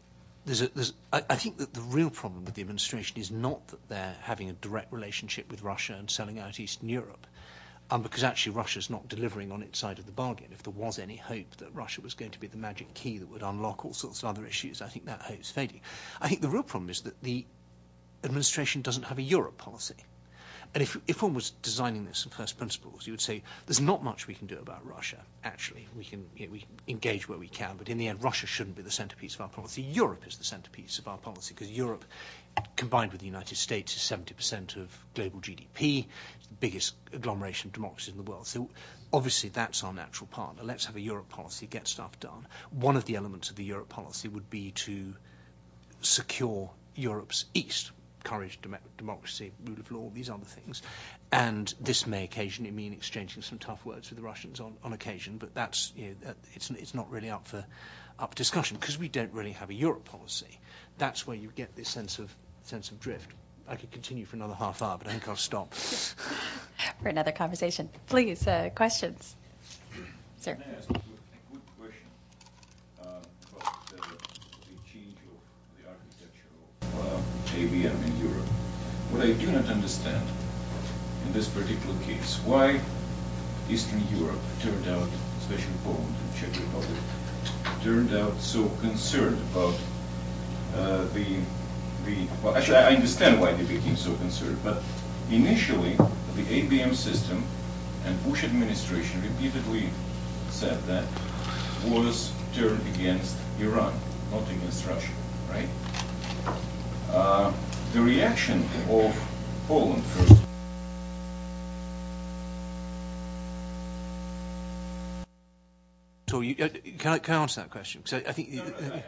I think that the real problem with the administration is not that they're having a direct relationship with Russia and selling out Eastern Europe, because actually Russia's not delivering on its side of the bargain. If there was any hope that Russia was going to be the magic key that would unlock all sorts of other issues, I think that hope's fading. I think the real problem is that the administration doesn't have a Europe policy. And if one was designing this in first principles, you would say there's not much we can do about Russia. Actually, we can engage where we can, but in the end, Russia shouldn't be the centerpiece of our policy. Europe is the centerpiece of our policy, because Europe, combined with the United States, is 70% of global GDP. It's the biggest agglomeration of democracies in the world. So obviously that's our natural partner. Let's have a Europe policy, get stuff done. One of the elements of the Europe policy would be to secure Europe's East. Courage, democracy, rule of law, these other things. And this may occasionally mean exchanging some tough words with the Russians on occasion, but that's, it's not really up for discussion, because we don't really have a Europe policy. That's where you get this sense of drift. I could continue for another half hour, but I think I'll stop. For another conversation. Please, questions? Sir. Can I ask a quick question about the change of the architecture of ABM in Europe? What I do not understand in this particular case, why Eastern Europe turned out, especially Poland and Czech Republic, turned out so concerned about well, actually I understand why they became so concerned, but initially the ABM system and Bush administration repeatedly said that was turned against Iran, not against Russia, right? The reaction of Poland first. So can I answer that question? Because I think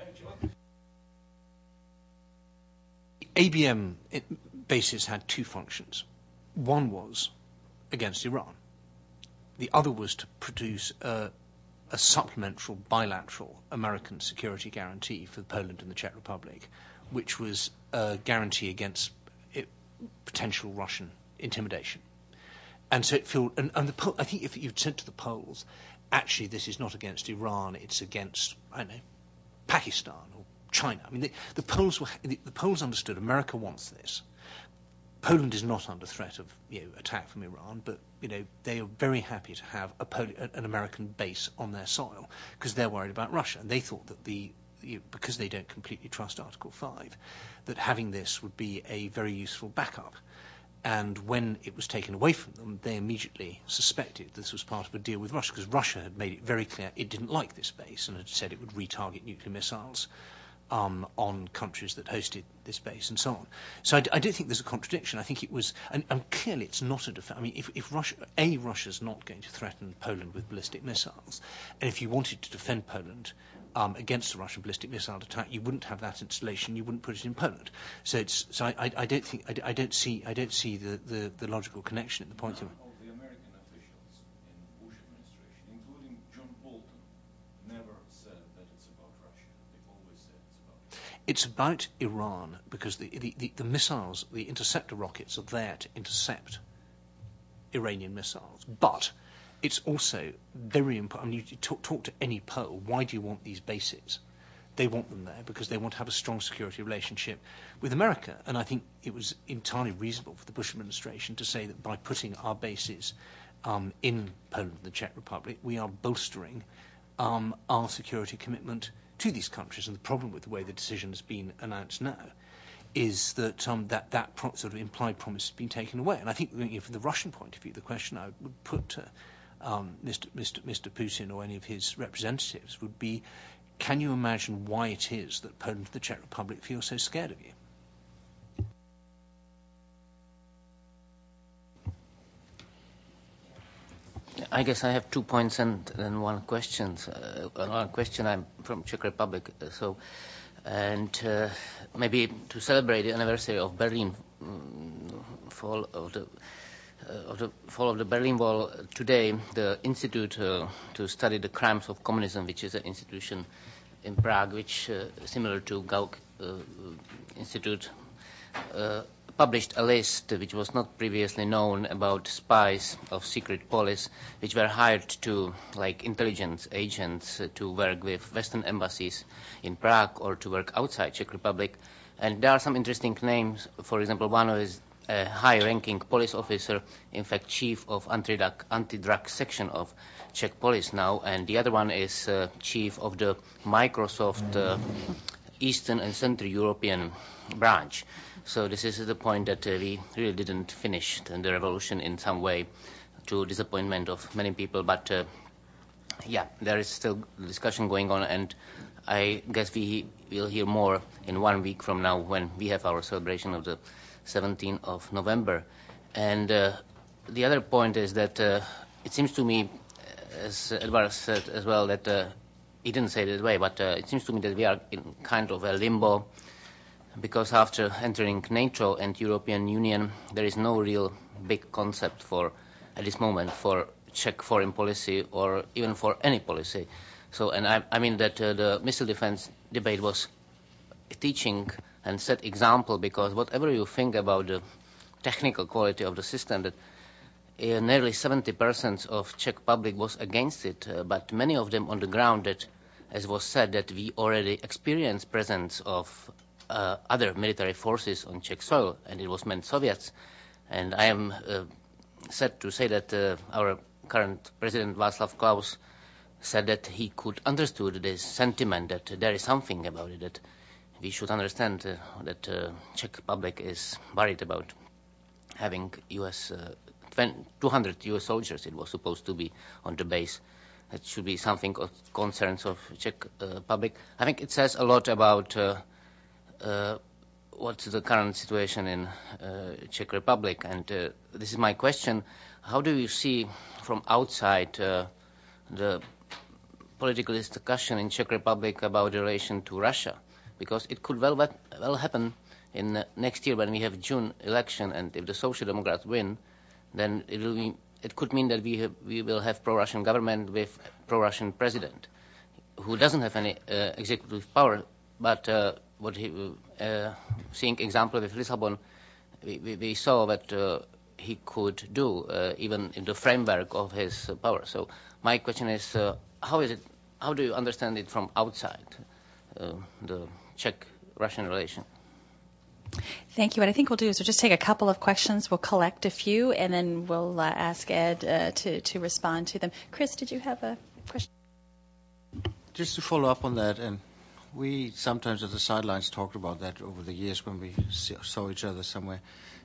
ABM bases had two functions. One was against Iran. The other was to produce a supplemental bilateral American security guarantee for Poland and the Czech Republic, which was a guarantee against potential Russian intimidation. And so it felt, I think if you'd said to the Poles, actually this is not against Iran, it's against, I don't know, Pakistan or China. I mean, the Poles understood America wants this. Poland is not under threat of attack from Iran, but they are very happy to have an American base on their soil because they're worried about Russia. And they thought that because they don't completely trust Article 5, that having this would be a very useful backup. And when it was taken away from them, they immediately suspected this was part of a deal with Russia, because Russia had made it very clear it didn't like this base and had said it would retarget nuclear missiles on countries that hosted this base and so on. So I don't think there's a contradiction. I think it was, and clearly it's not a defense. I mean, if Russia's not going to threaten Poland with ballistic missiles, and if you wanted to defend Poland against a Russian ballistic missile attack, you wouldn't have that installation. You wouldn't put it in Poland. So I don't see the logical connection at the point of. All the American officials in Bush administration, including John Bolton, never said that it's about Russia. They always said it's about Russia. It's about Iran, because the missiles, the interceptor rockets, are there to intercept Iranian missiles, but it's also very important. I mean, you talk to any Pole, why do you want these bases? They want them there because they want to have a strong security relationship with America. And I think it was entirely reasonable for the Bush administration to say that by putting our bases in Poland and the Czech Republic, we are bolstering our security commitment to these countries. And the problem with the way the decision has been announced now is that that sort of implied promise has been taken away. And I think from the Russian point of view, the question I would put to Mr. Putin or any of his representatives would be, can you imagine why it is that Poland and the Czech Republic feel so scared of you? I guess I have 2 points and then one question. I'm from Czech Republic, maybe to celebrate the anniversary of Berlin fall of the Berlin Wall today, the Institute to Study the Crimes of Communism, which is an institution in Prague, which similar to Gauck Institute, published a list which was not previously known about spies of secret police which were hired to, like intelligence agents, to work with Western embassies in Prague or to work outside Czech Republic. And there are some interesting names. For example, one is a high-ranking police officer, in fact, chief of anti-drug section of Czech police now, and the other one is chief of the Microsoft Eastern and Central European branch. So this is the point that we really didn't finish the revolution in some way, to disappointment of many people. But yeah, there is still discussion going on, and I guess we will hear more in 1 week from now when we have our celebration of the 17th of November. And the other point is that it seems to me, as Edward said as well, that he didn't say it that way, but it seems to me that we are in kind of a limbo, because after entering NATO and European Union, there is no real big concept for, at this moment, for Czech foreign policy or even for any policy. So, and I mean that the missile defense debate was teaching and set example, because whatever you think about the technical quality of the system, that nearly 70% of Czech public was against it, but many of them on the ground that, as was said, that we already experienced presence of other military forces on Czech soil, and it was meant Soviets. And I am sad to say that our current President Václav Klaus said that he could understood this sentiment, that there is something about it, that we should understand that Czech public is worried about having 200 US soldiers, it was supposed to be, on the base. That should be something of concerns of Czech public. I think it says a lot about what's the current situation in Czech Republic. And this is my question. How do you see from outside the political discussion in Czech Republic about the relation to Russia? Because it could well happen in next year when we have June election, and if the Social Democrats win, then it could mean that we will have pro-Russian government with pro-Russian president, who doesn't have any executive power. But what he, seeing example with Lisbon, we saw that he could do even in the framework of his power. So my question is, how do you understand it from outside the Czech-Russian relation? Thank you. What I think we'll do is we'll just take a couple of questions. We'll collect a few, and then we'll ask Ed to respond to them. Chris, did you have a question? Just to follow up on that, and we sometimes at the sidelines talked about that over the years when we saw each other somewhere.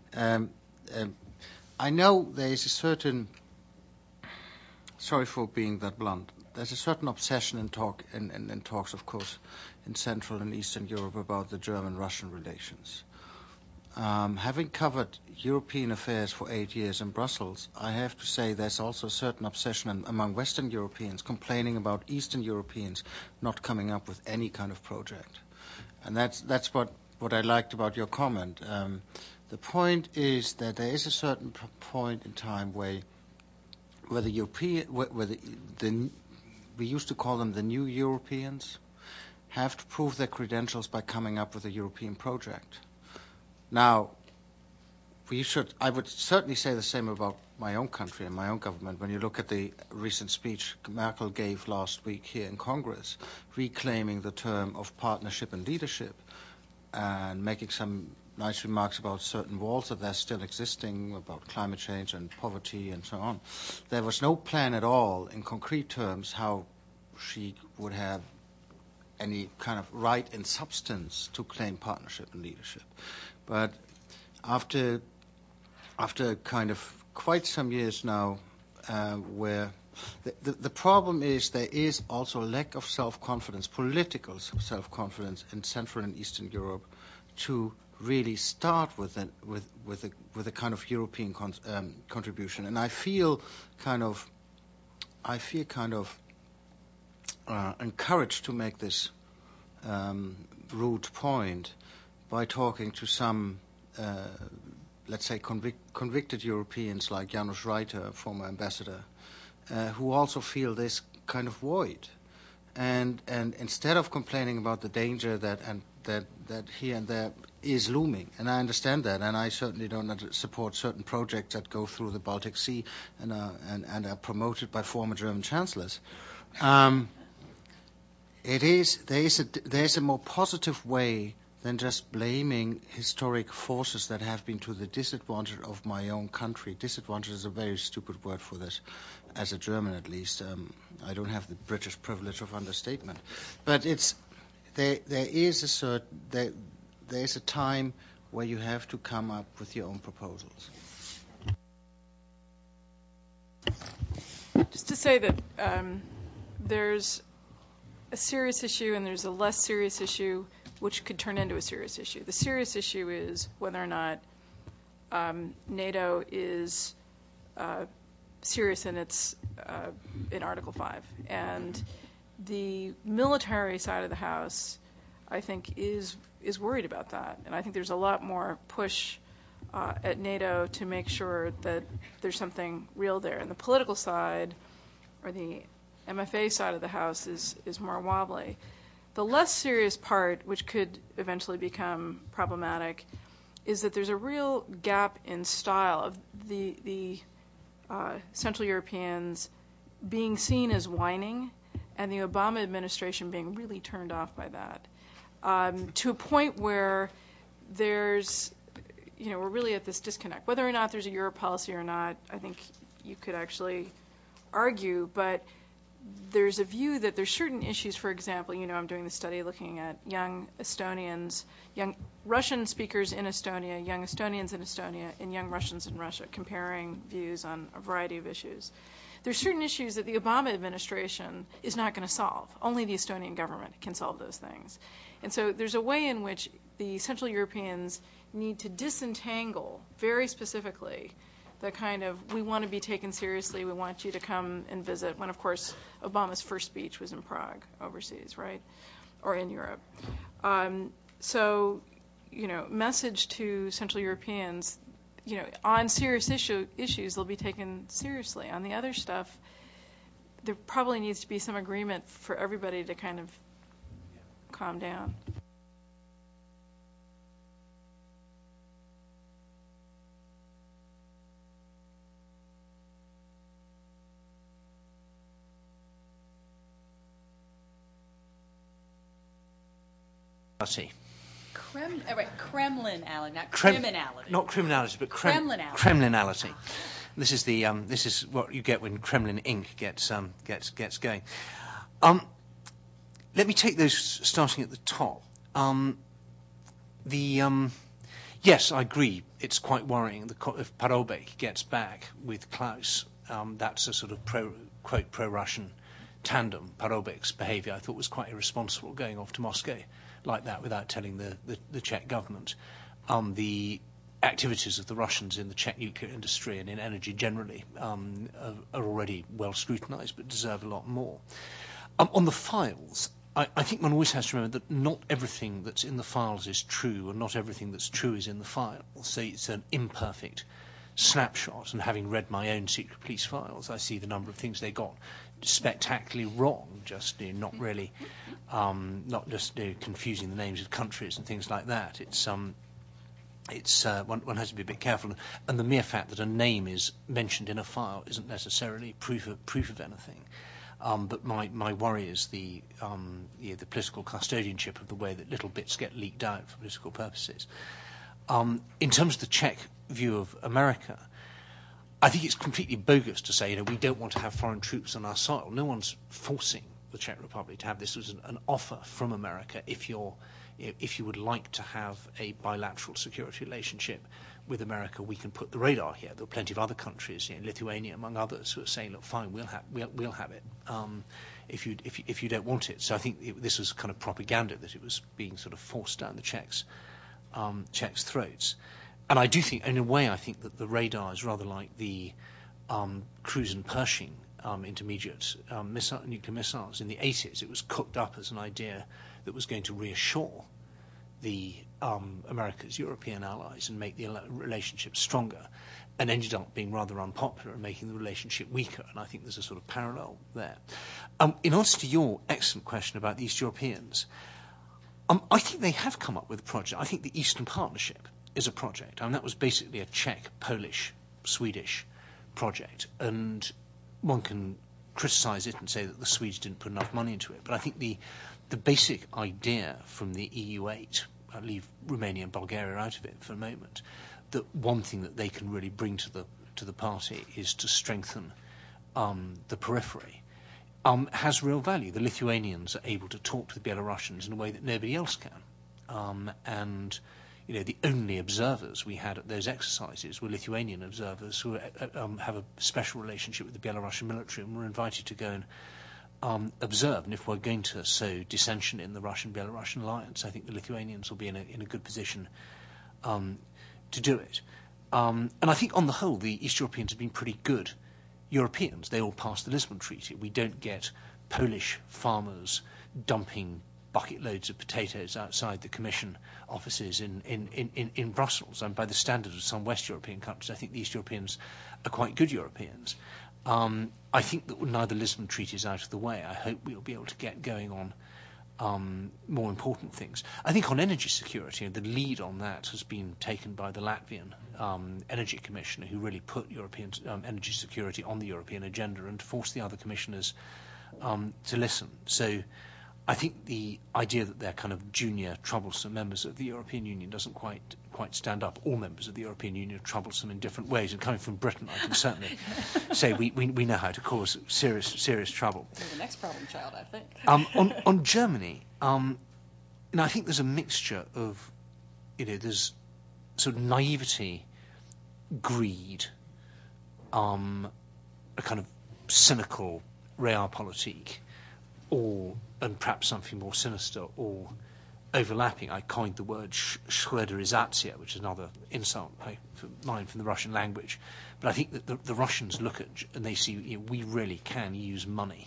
I know there is a certain, sorry for being that blunt, there's a certain obsession in talks, of course, in Central and Eastern Europe about the German-Russian relations. Having covered European affairs for 8 years in Brussels, I have to say there's also a certain obsession among Western Europeans complaining about Eastern Europeans not coming up with any kind of project. And that's what I liked about your comment. The point is that there is a certain point in time where the European, we used to call them the new Europeans, have to prove their credentials by coming up with a European project. Now, I would certainly say the same about my own country and my own government. When you look at the recent speech Merkel gave last week here in Congress, reclaiming the term of partnership and leadership, and making some nice remarks about certain walls that are still existing, about climate change and poverty and so on. There was no plan at all in concrete terms how she would have any kind of right in substance to claim partnership and leadership. But after kind of quite some years now, where the problem is there is also a lack of self-confidence, political self-confidence in Central and Eastern Europe to really start with a kind of European contribution. And I feel kind of encouraged to make this root point by talking to some, let's say, convicted Europeans like Janusz Reiter, former ambassador, who also feel this kind of void. And instead of complaining about the danger that, and that here and there is looming, and I understand that, and I certainly don't support certain projects that go through the Baltic Sea and are promoted by former German chancellors. There's a more positive way than just blaming historic forces that have been to the disadvantage of my own country. Disadvantage is a very stupid word for this, as a German at least. I don't have the British privilege of understatement, but there's a time where you have to come up with your own proposals. Just to say that there's a serious issue and there's a less serious issue which could turn into a serious issue. The serious issue is whether or not NATO is serious in its in Article 5. And the military side of the House, I think, is worried about that. And I think there's a lot more push at NATO to make sure that there's something real there. And the political side, or the MFA side of the House, is more wobbly. The less serious part, which could eventually become problematic, is that there's a real gap in style of the Central Europeans being seen as whining, and the Obama administration being really turned off by that, to a point where there's, we're really at this disconnect. Whether or not there's a Europe policy or not, I think you could actually argue, but there's a view that there's certain issues. For example, I'm doing the study looking at young Estonians, young Russian speakers in Estonia, young Estonians in Estonia, and young Russians in Russia, comparing views on a variety of issues. There's certain issues that the Obama administration is not going to solve. Only the Estonian government can solve those things. And so there's a way in which the Central Europeans need to disentangle very specifically the kind of, we want to be taken seriously, we want you to come and visit, when, of course, Obama's first speech was in Prague, overseas, right? Or in Europe. Message to Central Europeans, on serious issues, they'll be taken seriously. On the other stuff, there probably needs to be some agreement for everybody to kind of calm down. Kremlinality, not criminality. Not criminality, but Kremlinality. Kremlinality. This is what you get when Kremlin Inc. gets going. Let me take those starting at the top. Yes, I agree. It's quite worrying. If Parobek gets back with Klaus, that's a sort of pro-Russian tandem. Parobek's behaviour, I thought, was quite irresponsible, going off to Moscow like that without telling the Czech government. The activities of the Russians in the Czech nuclear industry and in energy generally are already well scrutinised, but deserve a lot more. On the files, I think one always has to remember that not everything that's in the files is true, and not everything that's true is in the files. So it's an imperfect snapshot, and having read my own secret police files, I see the number of things they got spectacularly wrong, just not really, not just confusing the names of countries and things like that. One has to be a bit careful, and the mere fact that a name is mentioned in a file isn't necessarily proof of anything. But my worry is the political custodianship of the way that little bits get leaked out for political purposes. In terms of the Czech view of America, I think it's completely bogus to say, we don't want to have foreign troops on our soil. No one's forcing the Czech Republic to have this. As an offer from America if you would like to have a bilateral security relationship with America, we can put the radar here. There are plenty of other countries, Lithuania among others, who are saying, look, fine, we'll have it if you don't want it. So I think this was kind of propaganda, that it was being sort of forced down the Czechs' throats. And I do think, in a way, I think that the radar is rather like the Cruise and Pershing intermediate nuclear missiles in the 80s. It was cooked up as an idea that was going to reassure the America's European allies and make the relationship stronger, and ended up being rather unpopular and making the relationship weaker. And I think there's a sort of parallel there. In answer to your excellent question about the East Europeans, I think they have come up with a project. I think the Eastern Partnership is a project. I mean, that was basically a Czech, Polish, Swedish project, and one can criticise it and say that the Swedes didn't put enough money into it. But I think the basic idea from the EU8, I'll leave Romania and Bulgaria out of it for a moment, that one thing that they can really bring to the party is to strengthen the periphery, has real value. The Lithuanians are able to talk to the Belarusians in a way that nobody else can. And the only observers we had at those exercises were Lithuanian observers who have a special relationship with the Belarusian military and were invited to go and observe. And if we're going to sow dissension in the Russian-Belarusian alliance, I think the Lithuanians will be in a good position to do it. And I think on the whole, the East Europeans have been pretty good Europeans. They all passed the Lisbon Treaty. We don't get Polish farmers dumping bucket loads of potatoes outside the Commission offices in Brussels. And by the standards of some West European countries, I think the East Europeans are quite good Europeans. I think that now the Lisbon Treaty is out of the way, I hope we'll be able to get going on more important things. I think on energy security, the lead on that has been taken by the Latvian Energy Commissioner, who really put European energy security on the European agenda and forced the other commissioners to listen. So I think the idea that they're kind of junior, troublesome members of the European Union doesn't quite stand up. All members of the European Union are troublesome in different ways, and coming from Britain, I can certainly say we know how to cause serious trouble. You're the next problem child, I think. On Germany, I think there's a mixture of, there's sort of naivety, greed, a kind of cynical realpolitik, and perhaps something more sinister or overlapping. I coined the word Schröderizatia, which is another insult mine from the Russian language. But I think that the Russians look at and they see we really can use money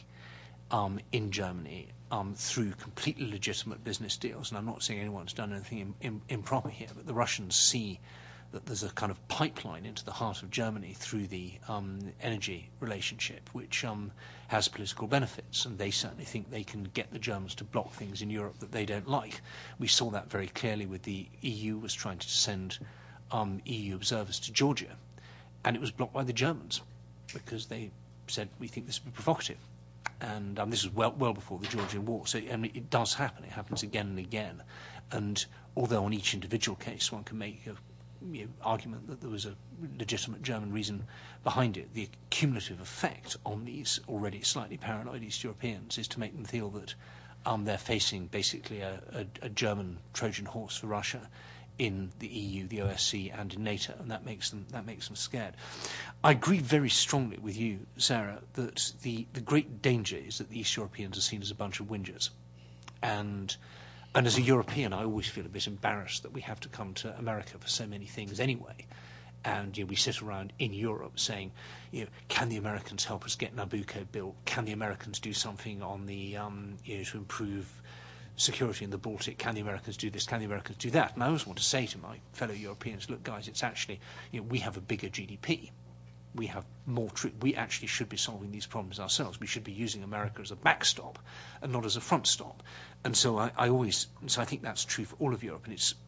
in Germany through completely legitimate business deals. And I'm not saying anyone's done anything improper here, but the Russians see that there's a kind of pipeline into the heart of Germany through the energy relationship, which has political benefits, and they certainly think they can get the Germans to block things in Europe that they don't like. We saw that very clearly with the EU was trying to send EU observers to Georgia, and it was blocked by the Germans because they said, we think this would be provocative. And this was well before the Georgian War. So it does happen. It happens again and again. And although on each individual case one can make a argument that there was a legitimate German reason behind it, the cumulative effect on these already slightly paranoid East Europeans is to make them feel that they're facing basically a German Trojan horse for Russia in the EU, the OSCE, and in NATO, and that makes them scared. I agree very strongly with you, Sarah, that the great danger is that the East Europeans are seen as a bunch of whingers, and as a European, I always feel a bit embarrassed that we have to come to America for so many things anyway. And we sit around in Europe saying, can the Americans help us get Nabucco built? Can the Americans do something on the to improve security in the Baltic? Can the Americans do this? Can the Americans do that? And I always want to say to my fellow Europeans, look, guys, it's actually we have a bigger GDP. We have more we actually should be solving these problems ourselves. We should be using America as a backstop and not as a front stop. And so I think that's true for all of Europe. And it's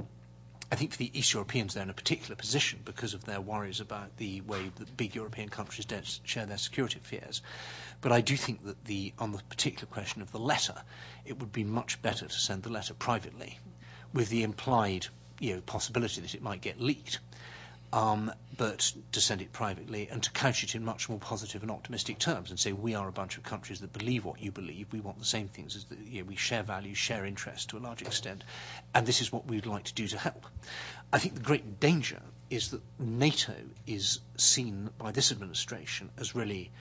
I think for the East Europeans, they're in a particular position because of their worries about the way that big European countries don't share their security fears. But I do think that on the particular question of the letter, it would be much better to send the letter privately, with the implied possibility that it might get leaked. But to send it privately and to couch it in much more positive and optimistic terms and say we are a bunch of countries that believe what you believe, we want the same things, as we share values, share interests to a large extent, and this is what we would like to do to help. I think the great danger is that NATO is seen by this administration as really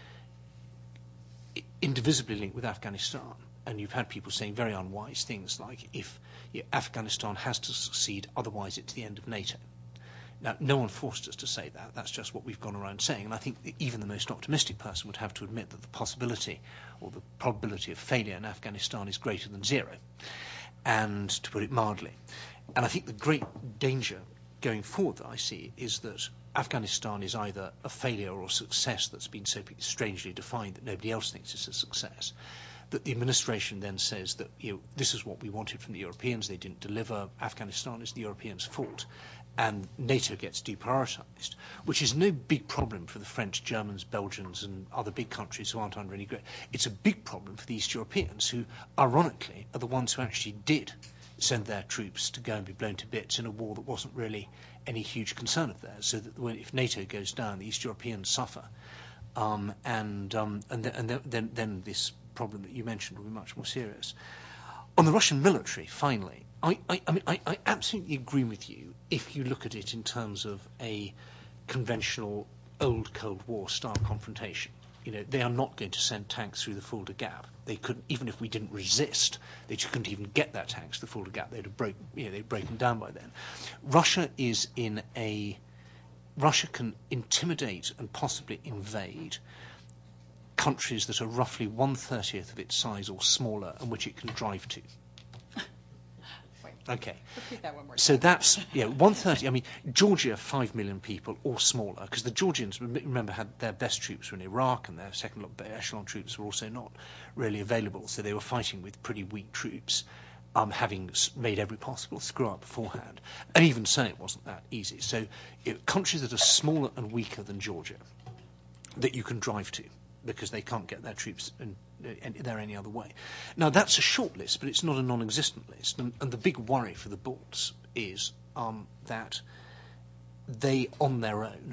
indivisibly linked with Afghanistan. And you've had people saying very unwise things like if Afghanistan has to succeed, otherwise it's the end of NATO. Now, no one forced us to say that. That's just what we've gone around saying. And I think that even the most optimistic person would have to admit that the possibility or the probability of failure in Afghanistan is greater than zero, and to put it mildly. And I think the great danger going forward that I see is that Afghanistan is either a failure or a success that's been so strangely defined that nobody else thinks it's a success. that the administration then says that this is what we wanted from the Europeans, they didn't deliver, Afghanistan is the Europeans' fault, and NATO gets deprioritised, which is no big problem for the French, Germans, Belgians and other big countries who aren't under any great. It's a big problem for the East Europeans who, ironically, are the ones who actually did send their troops to go and be blown to bits in a war that wasn't really any huge concern of theirs, so that if NATO goes down, the East Europeans suffer. And then this problem that you mentioned will be much more serious. On the Russian military, finally, I absolutely agree with you if you look at it in terms of a conventional old Cold War style confrontation. They are not going to send tanks through the Fulda Gap. They couldn't, even if we didn't resist, they just couldn't even get their tanks to the Fulda Gap. They'd broken down by then. Russia can intimidate and possibly invade countries that are roughly 1/30th of its size or smaller, and which it can drive to. Okay. Repeat that one more time. So that's 1/30. I mean, Georgia, 5 million people or smaller, because the Georgians, remember, had their best troops were in Iraq, and their second echelon troops were also not really available. So they were fighting with pretty weak troops, having made every possible screw up beforehand. And even so, it wasn't that easy. So countries that are smaller and weaker than Georgia, that you can drive to, because they can't get their troops there any other way. Now, that's a short list, but it's not a non-existent list. And the big worry for the Balts is that they, on their own,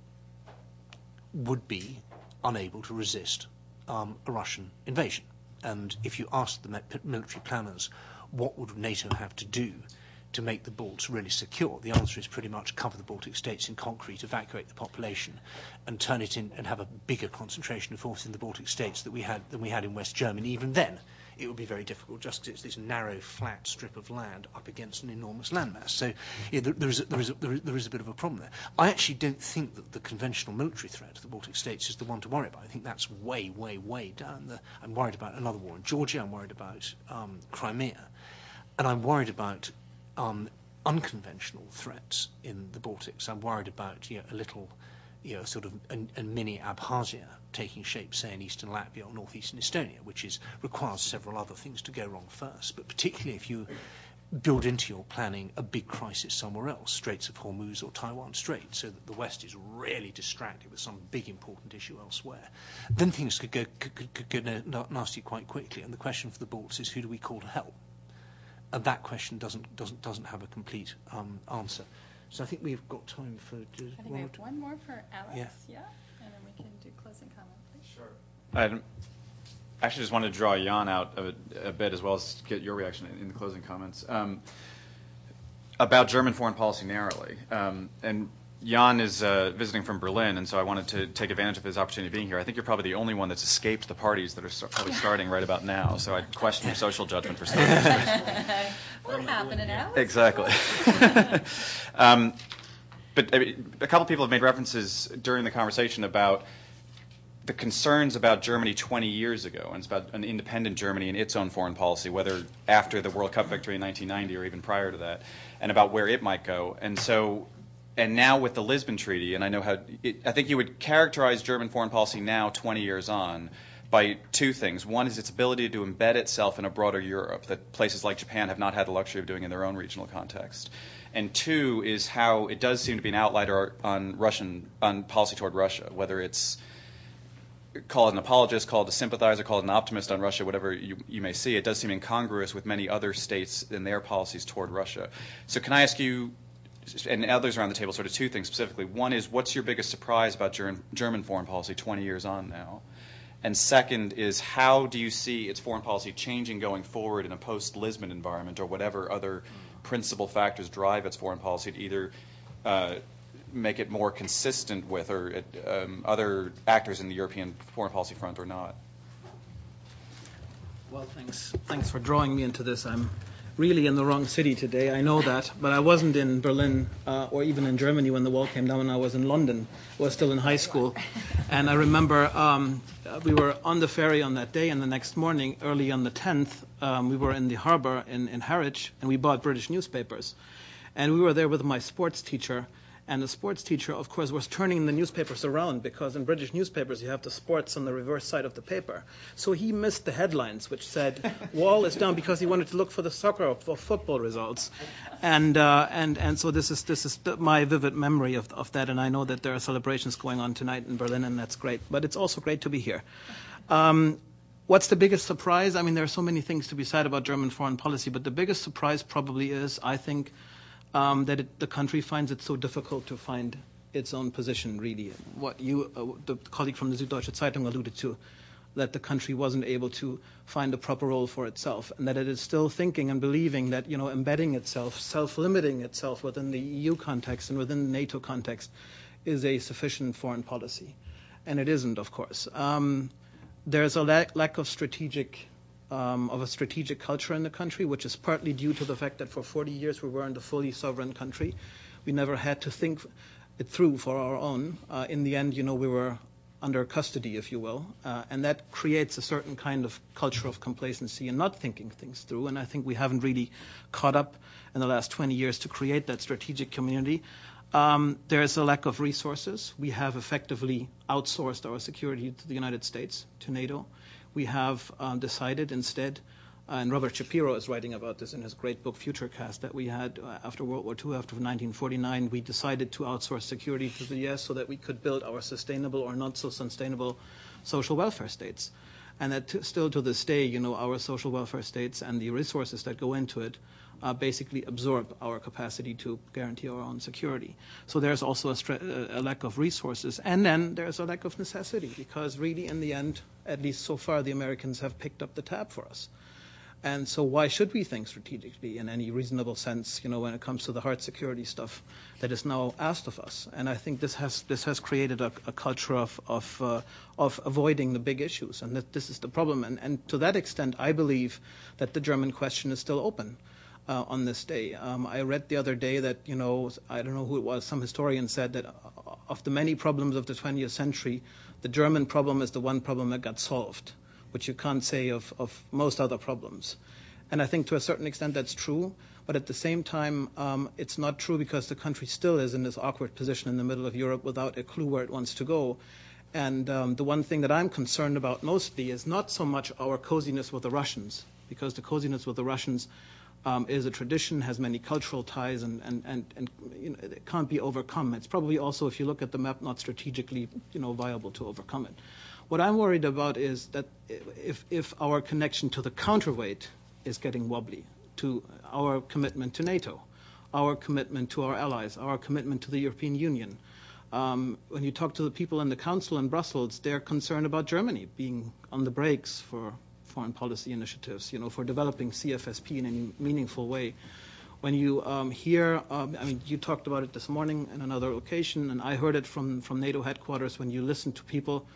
would be unable to resist a Russian invasion. And if you ask the military planners what would NATO have to do to make the Balts really secure, the answer is pretty much cover the Baltic states in concrete, evacuate the population, and turn it in and have a bigger concentration of force in the Baltic states than we had in West Germany. Even then, it would be very difficult, just because it's this narrow, flat strip of land up against an enormous landmass. So there is a bit of a problem there. I actually don't think that the conventional military threat to the Baltic states is the one to worry about. I think that's way, way, way down. I'm worried about another war in Georgia. I'm worried about Crimea, and I'm worried about unconventional threats in the Baltics. I'm worried about a little, sort of a mini Abkhazia taking shape, say, in eastern Latvia or northeastern Estonia, which requires several other things to go wrong first. But particularly if you build into your planning a big crisis somewhere else, Straits of Hormuz or Taiwan Strait, so that the West is really distracted with some big important issue elsewhere, then things could go nasty quite quickly. And the question for the Balts is, who do we call to help? And that question doesn't have a complete answer. So I think we've got time for. I think we have one more for Alex. Yeah, and then we can do closing comment. Please. Sure. I actually just wanted to draw Jan out a bit, as well as get your reaction in the closing comments about German foreign policy narrowly. And Jan is visiting from Berlin, and so I wanted to take advantage of his opportunity of being here. I think you're probably the only one that's escaped the parties that are probably starting right about now, so I'd question your social judgment for starting. What happened in Alex? Exactly. But a couple people have made references during the conversation about the concerns about Germany 20 years ago, and it's about an independent Germany and its own foreign policy, whether after the World Cup victory in 1990 or even prior to that, and about where it might go. And now with the Lisbon Treaty, and I think you would characterize German foreign policy now, 20 years on, by two things. One is its ability to embed itself in a broader Europe that places like Japan have not had the luxury of doing in their own regional context. And two is how it does seem to be an outlier on policy toward Russia, whether it's call it an apologist, call it a sympathizer, call it an optimist on Russia, whatever you may see. It does seem incongruous with many other states and their policies toward Russia. So can I ask you, and others around the table, sort of two things specifically. One is, what's your biggest surprise about German foreign policy 20 years on now? And second is, how do you see its foreign policy changing going forward in a post-Lisbon environment, or whatever other principal factors drive its foreign policy to either make it more consistent with or other actors in the European foreign policy front or not? Well, thanks for drawing me into this. I'm really in the wrong city today, I know that, but I wasn't in Berlin or even in Germany when the wall came down. I was in London. I was still in high school. And I remember we were on the ferry on that day, and the next morning, early on the 10th, we were in the harbor in Harwich, and we bought British newspapers. And we were there with my sports teacher, And the sports teacher, of course, was turning the newspapers around, because in British newspapers you have the sports on the reverse side of the paper. So he missed the headlines, which said wall is down, because he wanted to look for the soccer or football results. And so this is my vivid memory of that. And I know that there are celebrations going on tonight in Berlin, and that's great. But it's also great to be here. What's the biggest surprise? I mean, there are so many things to be said about German foreign policy, but the biggest surprise probably is, I think, that the country finds it so difficult to find its own position, really. What the colleague from the Süddeutsche Zeitung alluded to, that the country wasn't able to find a proper role for itself, and that it is still thinking and believing that, embedding itself, self-limiting itself within the EU context and within the NATO context is a sufficient foreign policy. And it isn't, of course. There's a lack of a strategic culture in the country, which is partly due to the fact that for 40 years we weren't a fully sovereign country. We never had to think it through for our own. In the end, we were under custody, if you will, and that creates a certain kind of culture of complacency and not thinking things through. And I think we haven't really caught up in the last 20 years to create that strategic community. There is a lack of resources. We have effectively outsourced our security to the United States, to NATO. We have decided instead, and Robert Shapiro is writing about this in his great book Futurecast, that we had after World War II, after 1949, we decided to outsource security to the US so that we could build our sustainable or not so sustainable social welfare states. And that still to this day, our social welfare states and the resources that go into it basically absorb our capacity to guarantee our own security. So there's also a lack of resources. And then there's a lack of necessity, because really in the end, at least so far, the Americans have picked up the tab for us. And so why should we think strategically in any reasonable sense, when it comes to the hard security stuff that is now asked of us? And I think this has created a culture of avoiding the big issues, and that this is the problem. And to that extent, I believe that the German question is still open on this day. I read the other day that, I don't know who it was, some historian said that of the many problems of the 20th century, the German problem is the one problem that got solved, which you can't say of most other problems. And I think to a certain extent that's true, but at the same time, it's not true, because the country still is in this awkward position in the middle of Europe without a clue where it wants to go. And the one thing that I'm concerned about mostly is not so much our coziness with the Russians, because the coziness with the Russians is a tradition, has many cultural ties, and it can't be overcome. It's probably also, if you look at the map, not strategically viable to overcome it. What I'm worried about is that if our connection to the counterweight is getting wobbly, to our commitment to NATO, our commitment to our allies, our commitment to the European Union. When you talk to the people in the Council in Brussels, they're concerned about Germany being on the brakes for foreign policy initiatives, for developing CFSP in any meaningful way. When you hear, you talked about it this morning in another occasion, and I heard it from NATO headquarters when you listen to people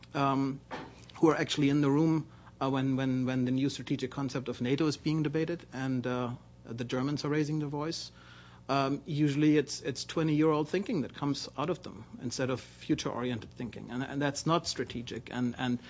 who are actually in the room when the new strategic concept of NATO is being debated, and the Germans are raising their voice. Usually it's 20-year-old thinking that comes out of them instead of future-oriented thinking, and that's not strategic. And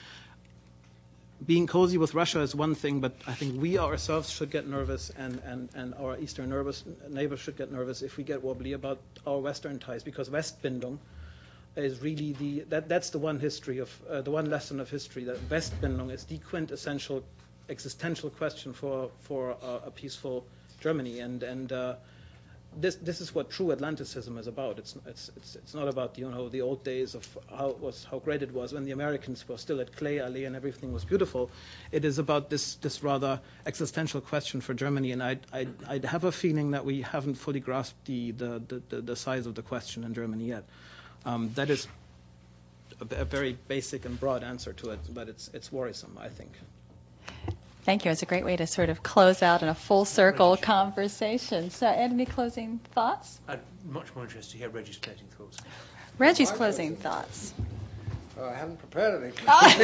being cozy with Russia is one thing, but I think we ourselves should get nervous, and our Eastern neighbors should get nervous if we get wobbly about our Western ties, because Westbindung is really that's the one history of the one lesson of history, that Westbindung is the quintessential existential question for a peaceful Germany, and this is what true Atlanticism is about. It's not about the old days of how great it was when the Americans were still at Clay Alley and everything was beautiful. It is about this rather existential question for Germany, and I'd have a feeling that we haven't fully grasped the size of the question in Germany yet. That is a very basic and broad answer to it, but it's worrisome, I think. Thank you. It's a great way to sort of close out in a full circle conversation. So, any closing thoughts? I'm much more interested to hear Reggie's closing thoughts. Reggie's closing thoughts. I haven't prepared anything.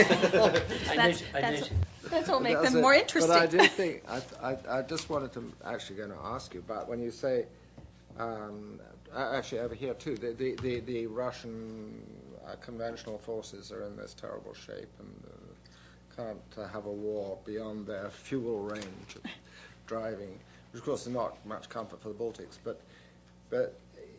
That's what makes them more interesting. But I do think, I just wanted to actually going to ask you about when you say, actually over here too, the Russian conventional forces are in this terrible shape and can't have a war beyond their fuel range of driving, which of course is not much comfort for the Baltics. But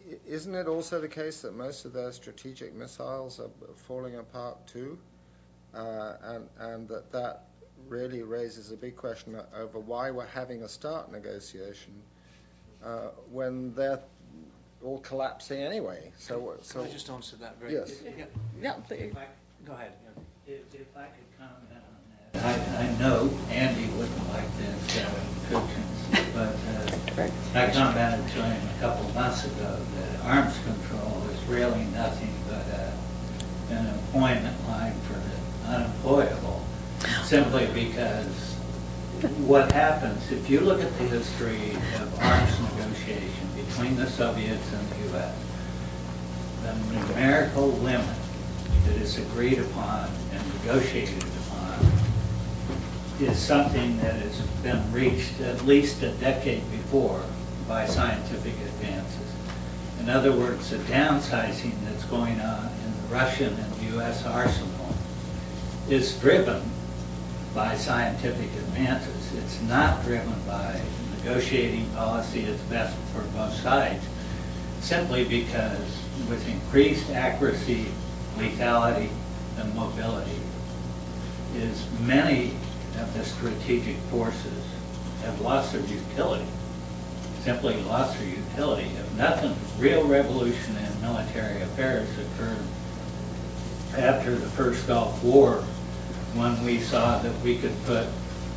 isn't it also the case that most of their strategic missiles are falling apart too? And that really raises a big question over why we're having a START negotiation when they're all collapsing anyway. So Can I just answer that very yes. Yeah, please. Go ahead. If I could comment on that. I know Andy wouldn't like this, Kuchins, but I commented to him a couple months ago that arms control is really nothing but an employment line for the unemployable, simply because what happens, if you look at the history of arms negotiation between the Soviets and the U.S., the numerical limit that is agreed upon and negotiated upon is something that has been reached at least a decade before by scientific advances. In other words, the downsizing that's going on in the Russian and the U.S. arsenal is driven by scientific advances. It's not driven by negotiating policy that's best for both sides, simply because with increased accuracy, lethality, and mobility, is many of the strategic forces have lost their utility, simply lost their utility. If nothing, real revolution in military affairs occurred after the first Gulf War, when we saw that we could put,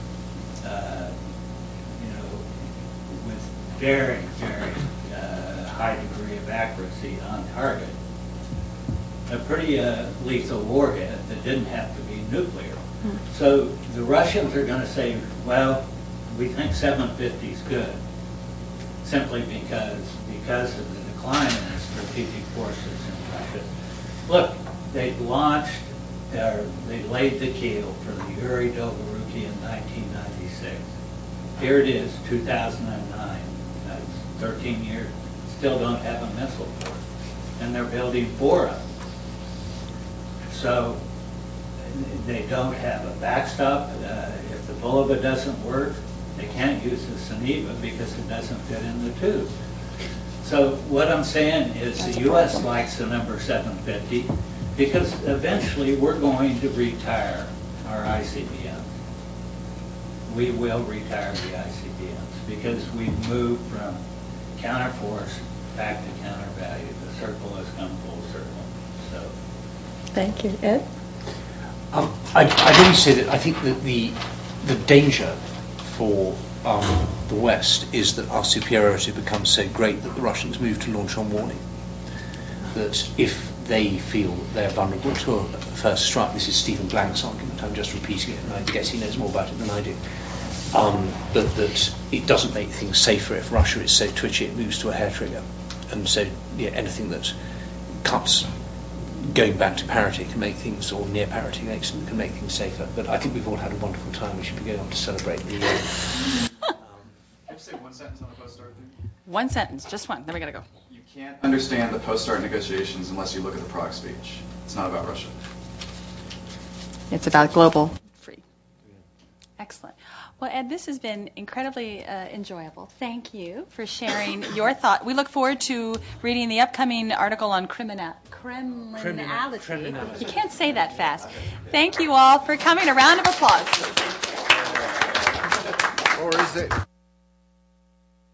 with very, very high degree of accuracy on target, a pretty lethal warhead that didn't have to be nuclear. So the Russians are going to say, well, we think 750 is good, simply because of the decline in the strategic forces in Russia. Look, they laid the keel for the Yuri Dolgoruki in 1996. Here it is, 2009. That's 13 years. Still don't have a missile force. And they're building 4 of them. So they don't have a backstop. If the Bulava doesn't work, they can't use the Suniva because it doesn't fit in the tube. So what I'm saying is the U.S. likes the number 750 because eventually we're going to retire our ICBMs. We will retire the ICBMs because we've moved from counterforce back to countervalue. The circle has come full circle. So. Thank you. Ed? I'd really say that I think that the danger for the West is that our superiority becomes so great that the Russians move to launch on warning. That if they feel that they're vulnerable to a first strike, this is Stephen Blank's argument, I'm just repeating it, and I guess he knows more about it than I do, but that it doesn't make things safer if Russia is so twitchy it moves to a hair trigger. And so anything that cuts going back to parity can make things, or near parity can make things safer. But I think we've all had a wonderful time. We should be going on to celebrate the year. Can I just say one sentence on the post-start thing? One sentence, just one. Then we got to go. You can't understand the post-start negotiations unless you look at the Prague speech. It's not about Russia. It's about global free. Excellent. Well, Ed, this has been incredibly enjoyable. Thank you for sharing your thought. We look forward to reading the upcoming article on criminality. You can't say that fast. Thank you all for coming. A round of applause, please. Or is it?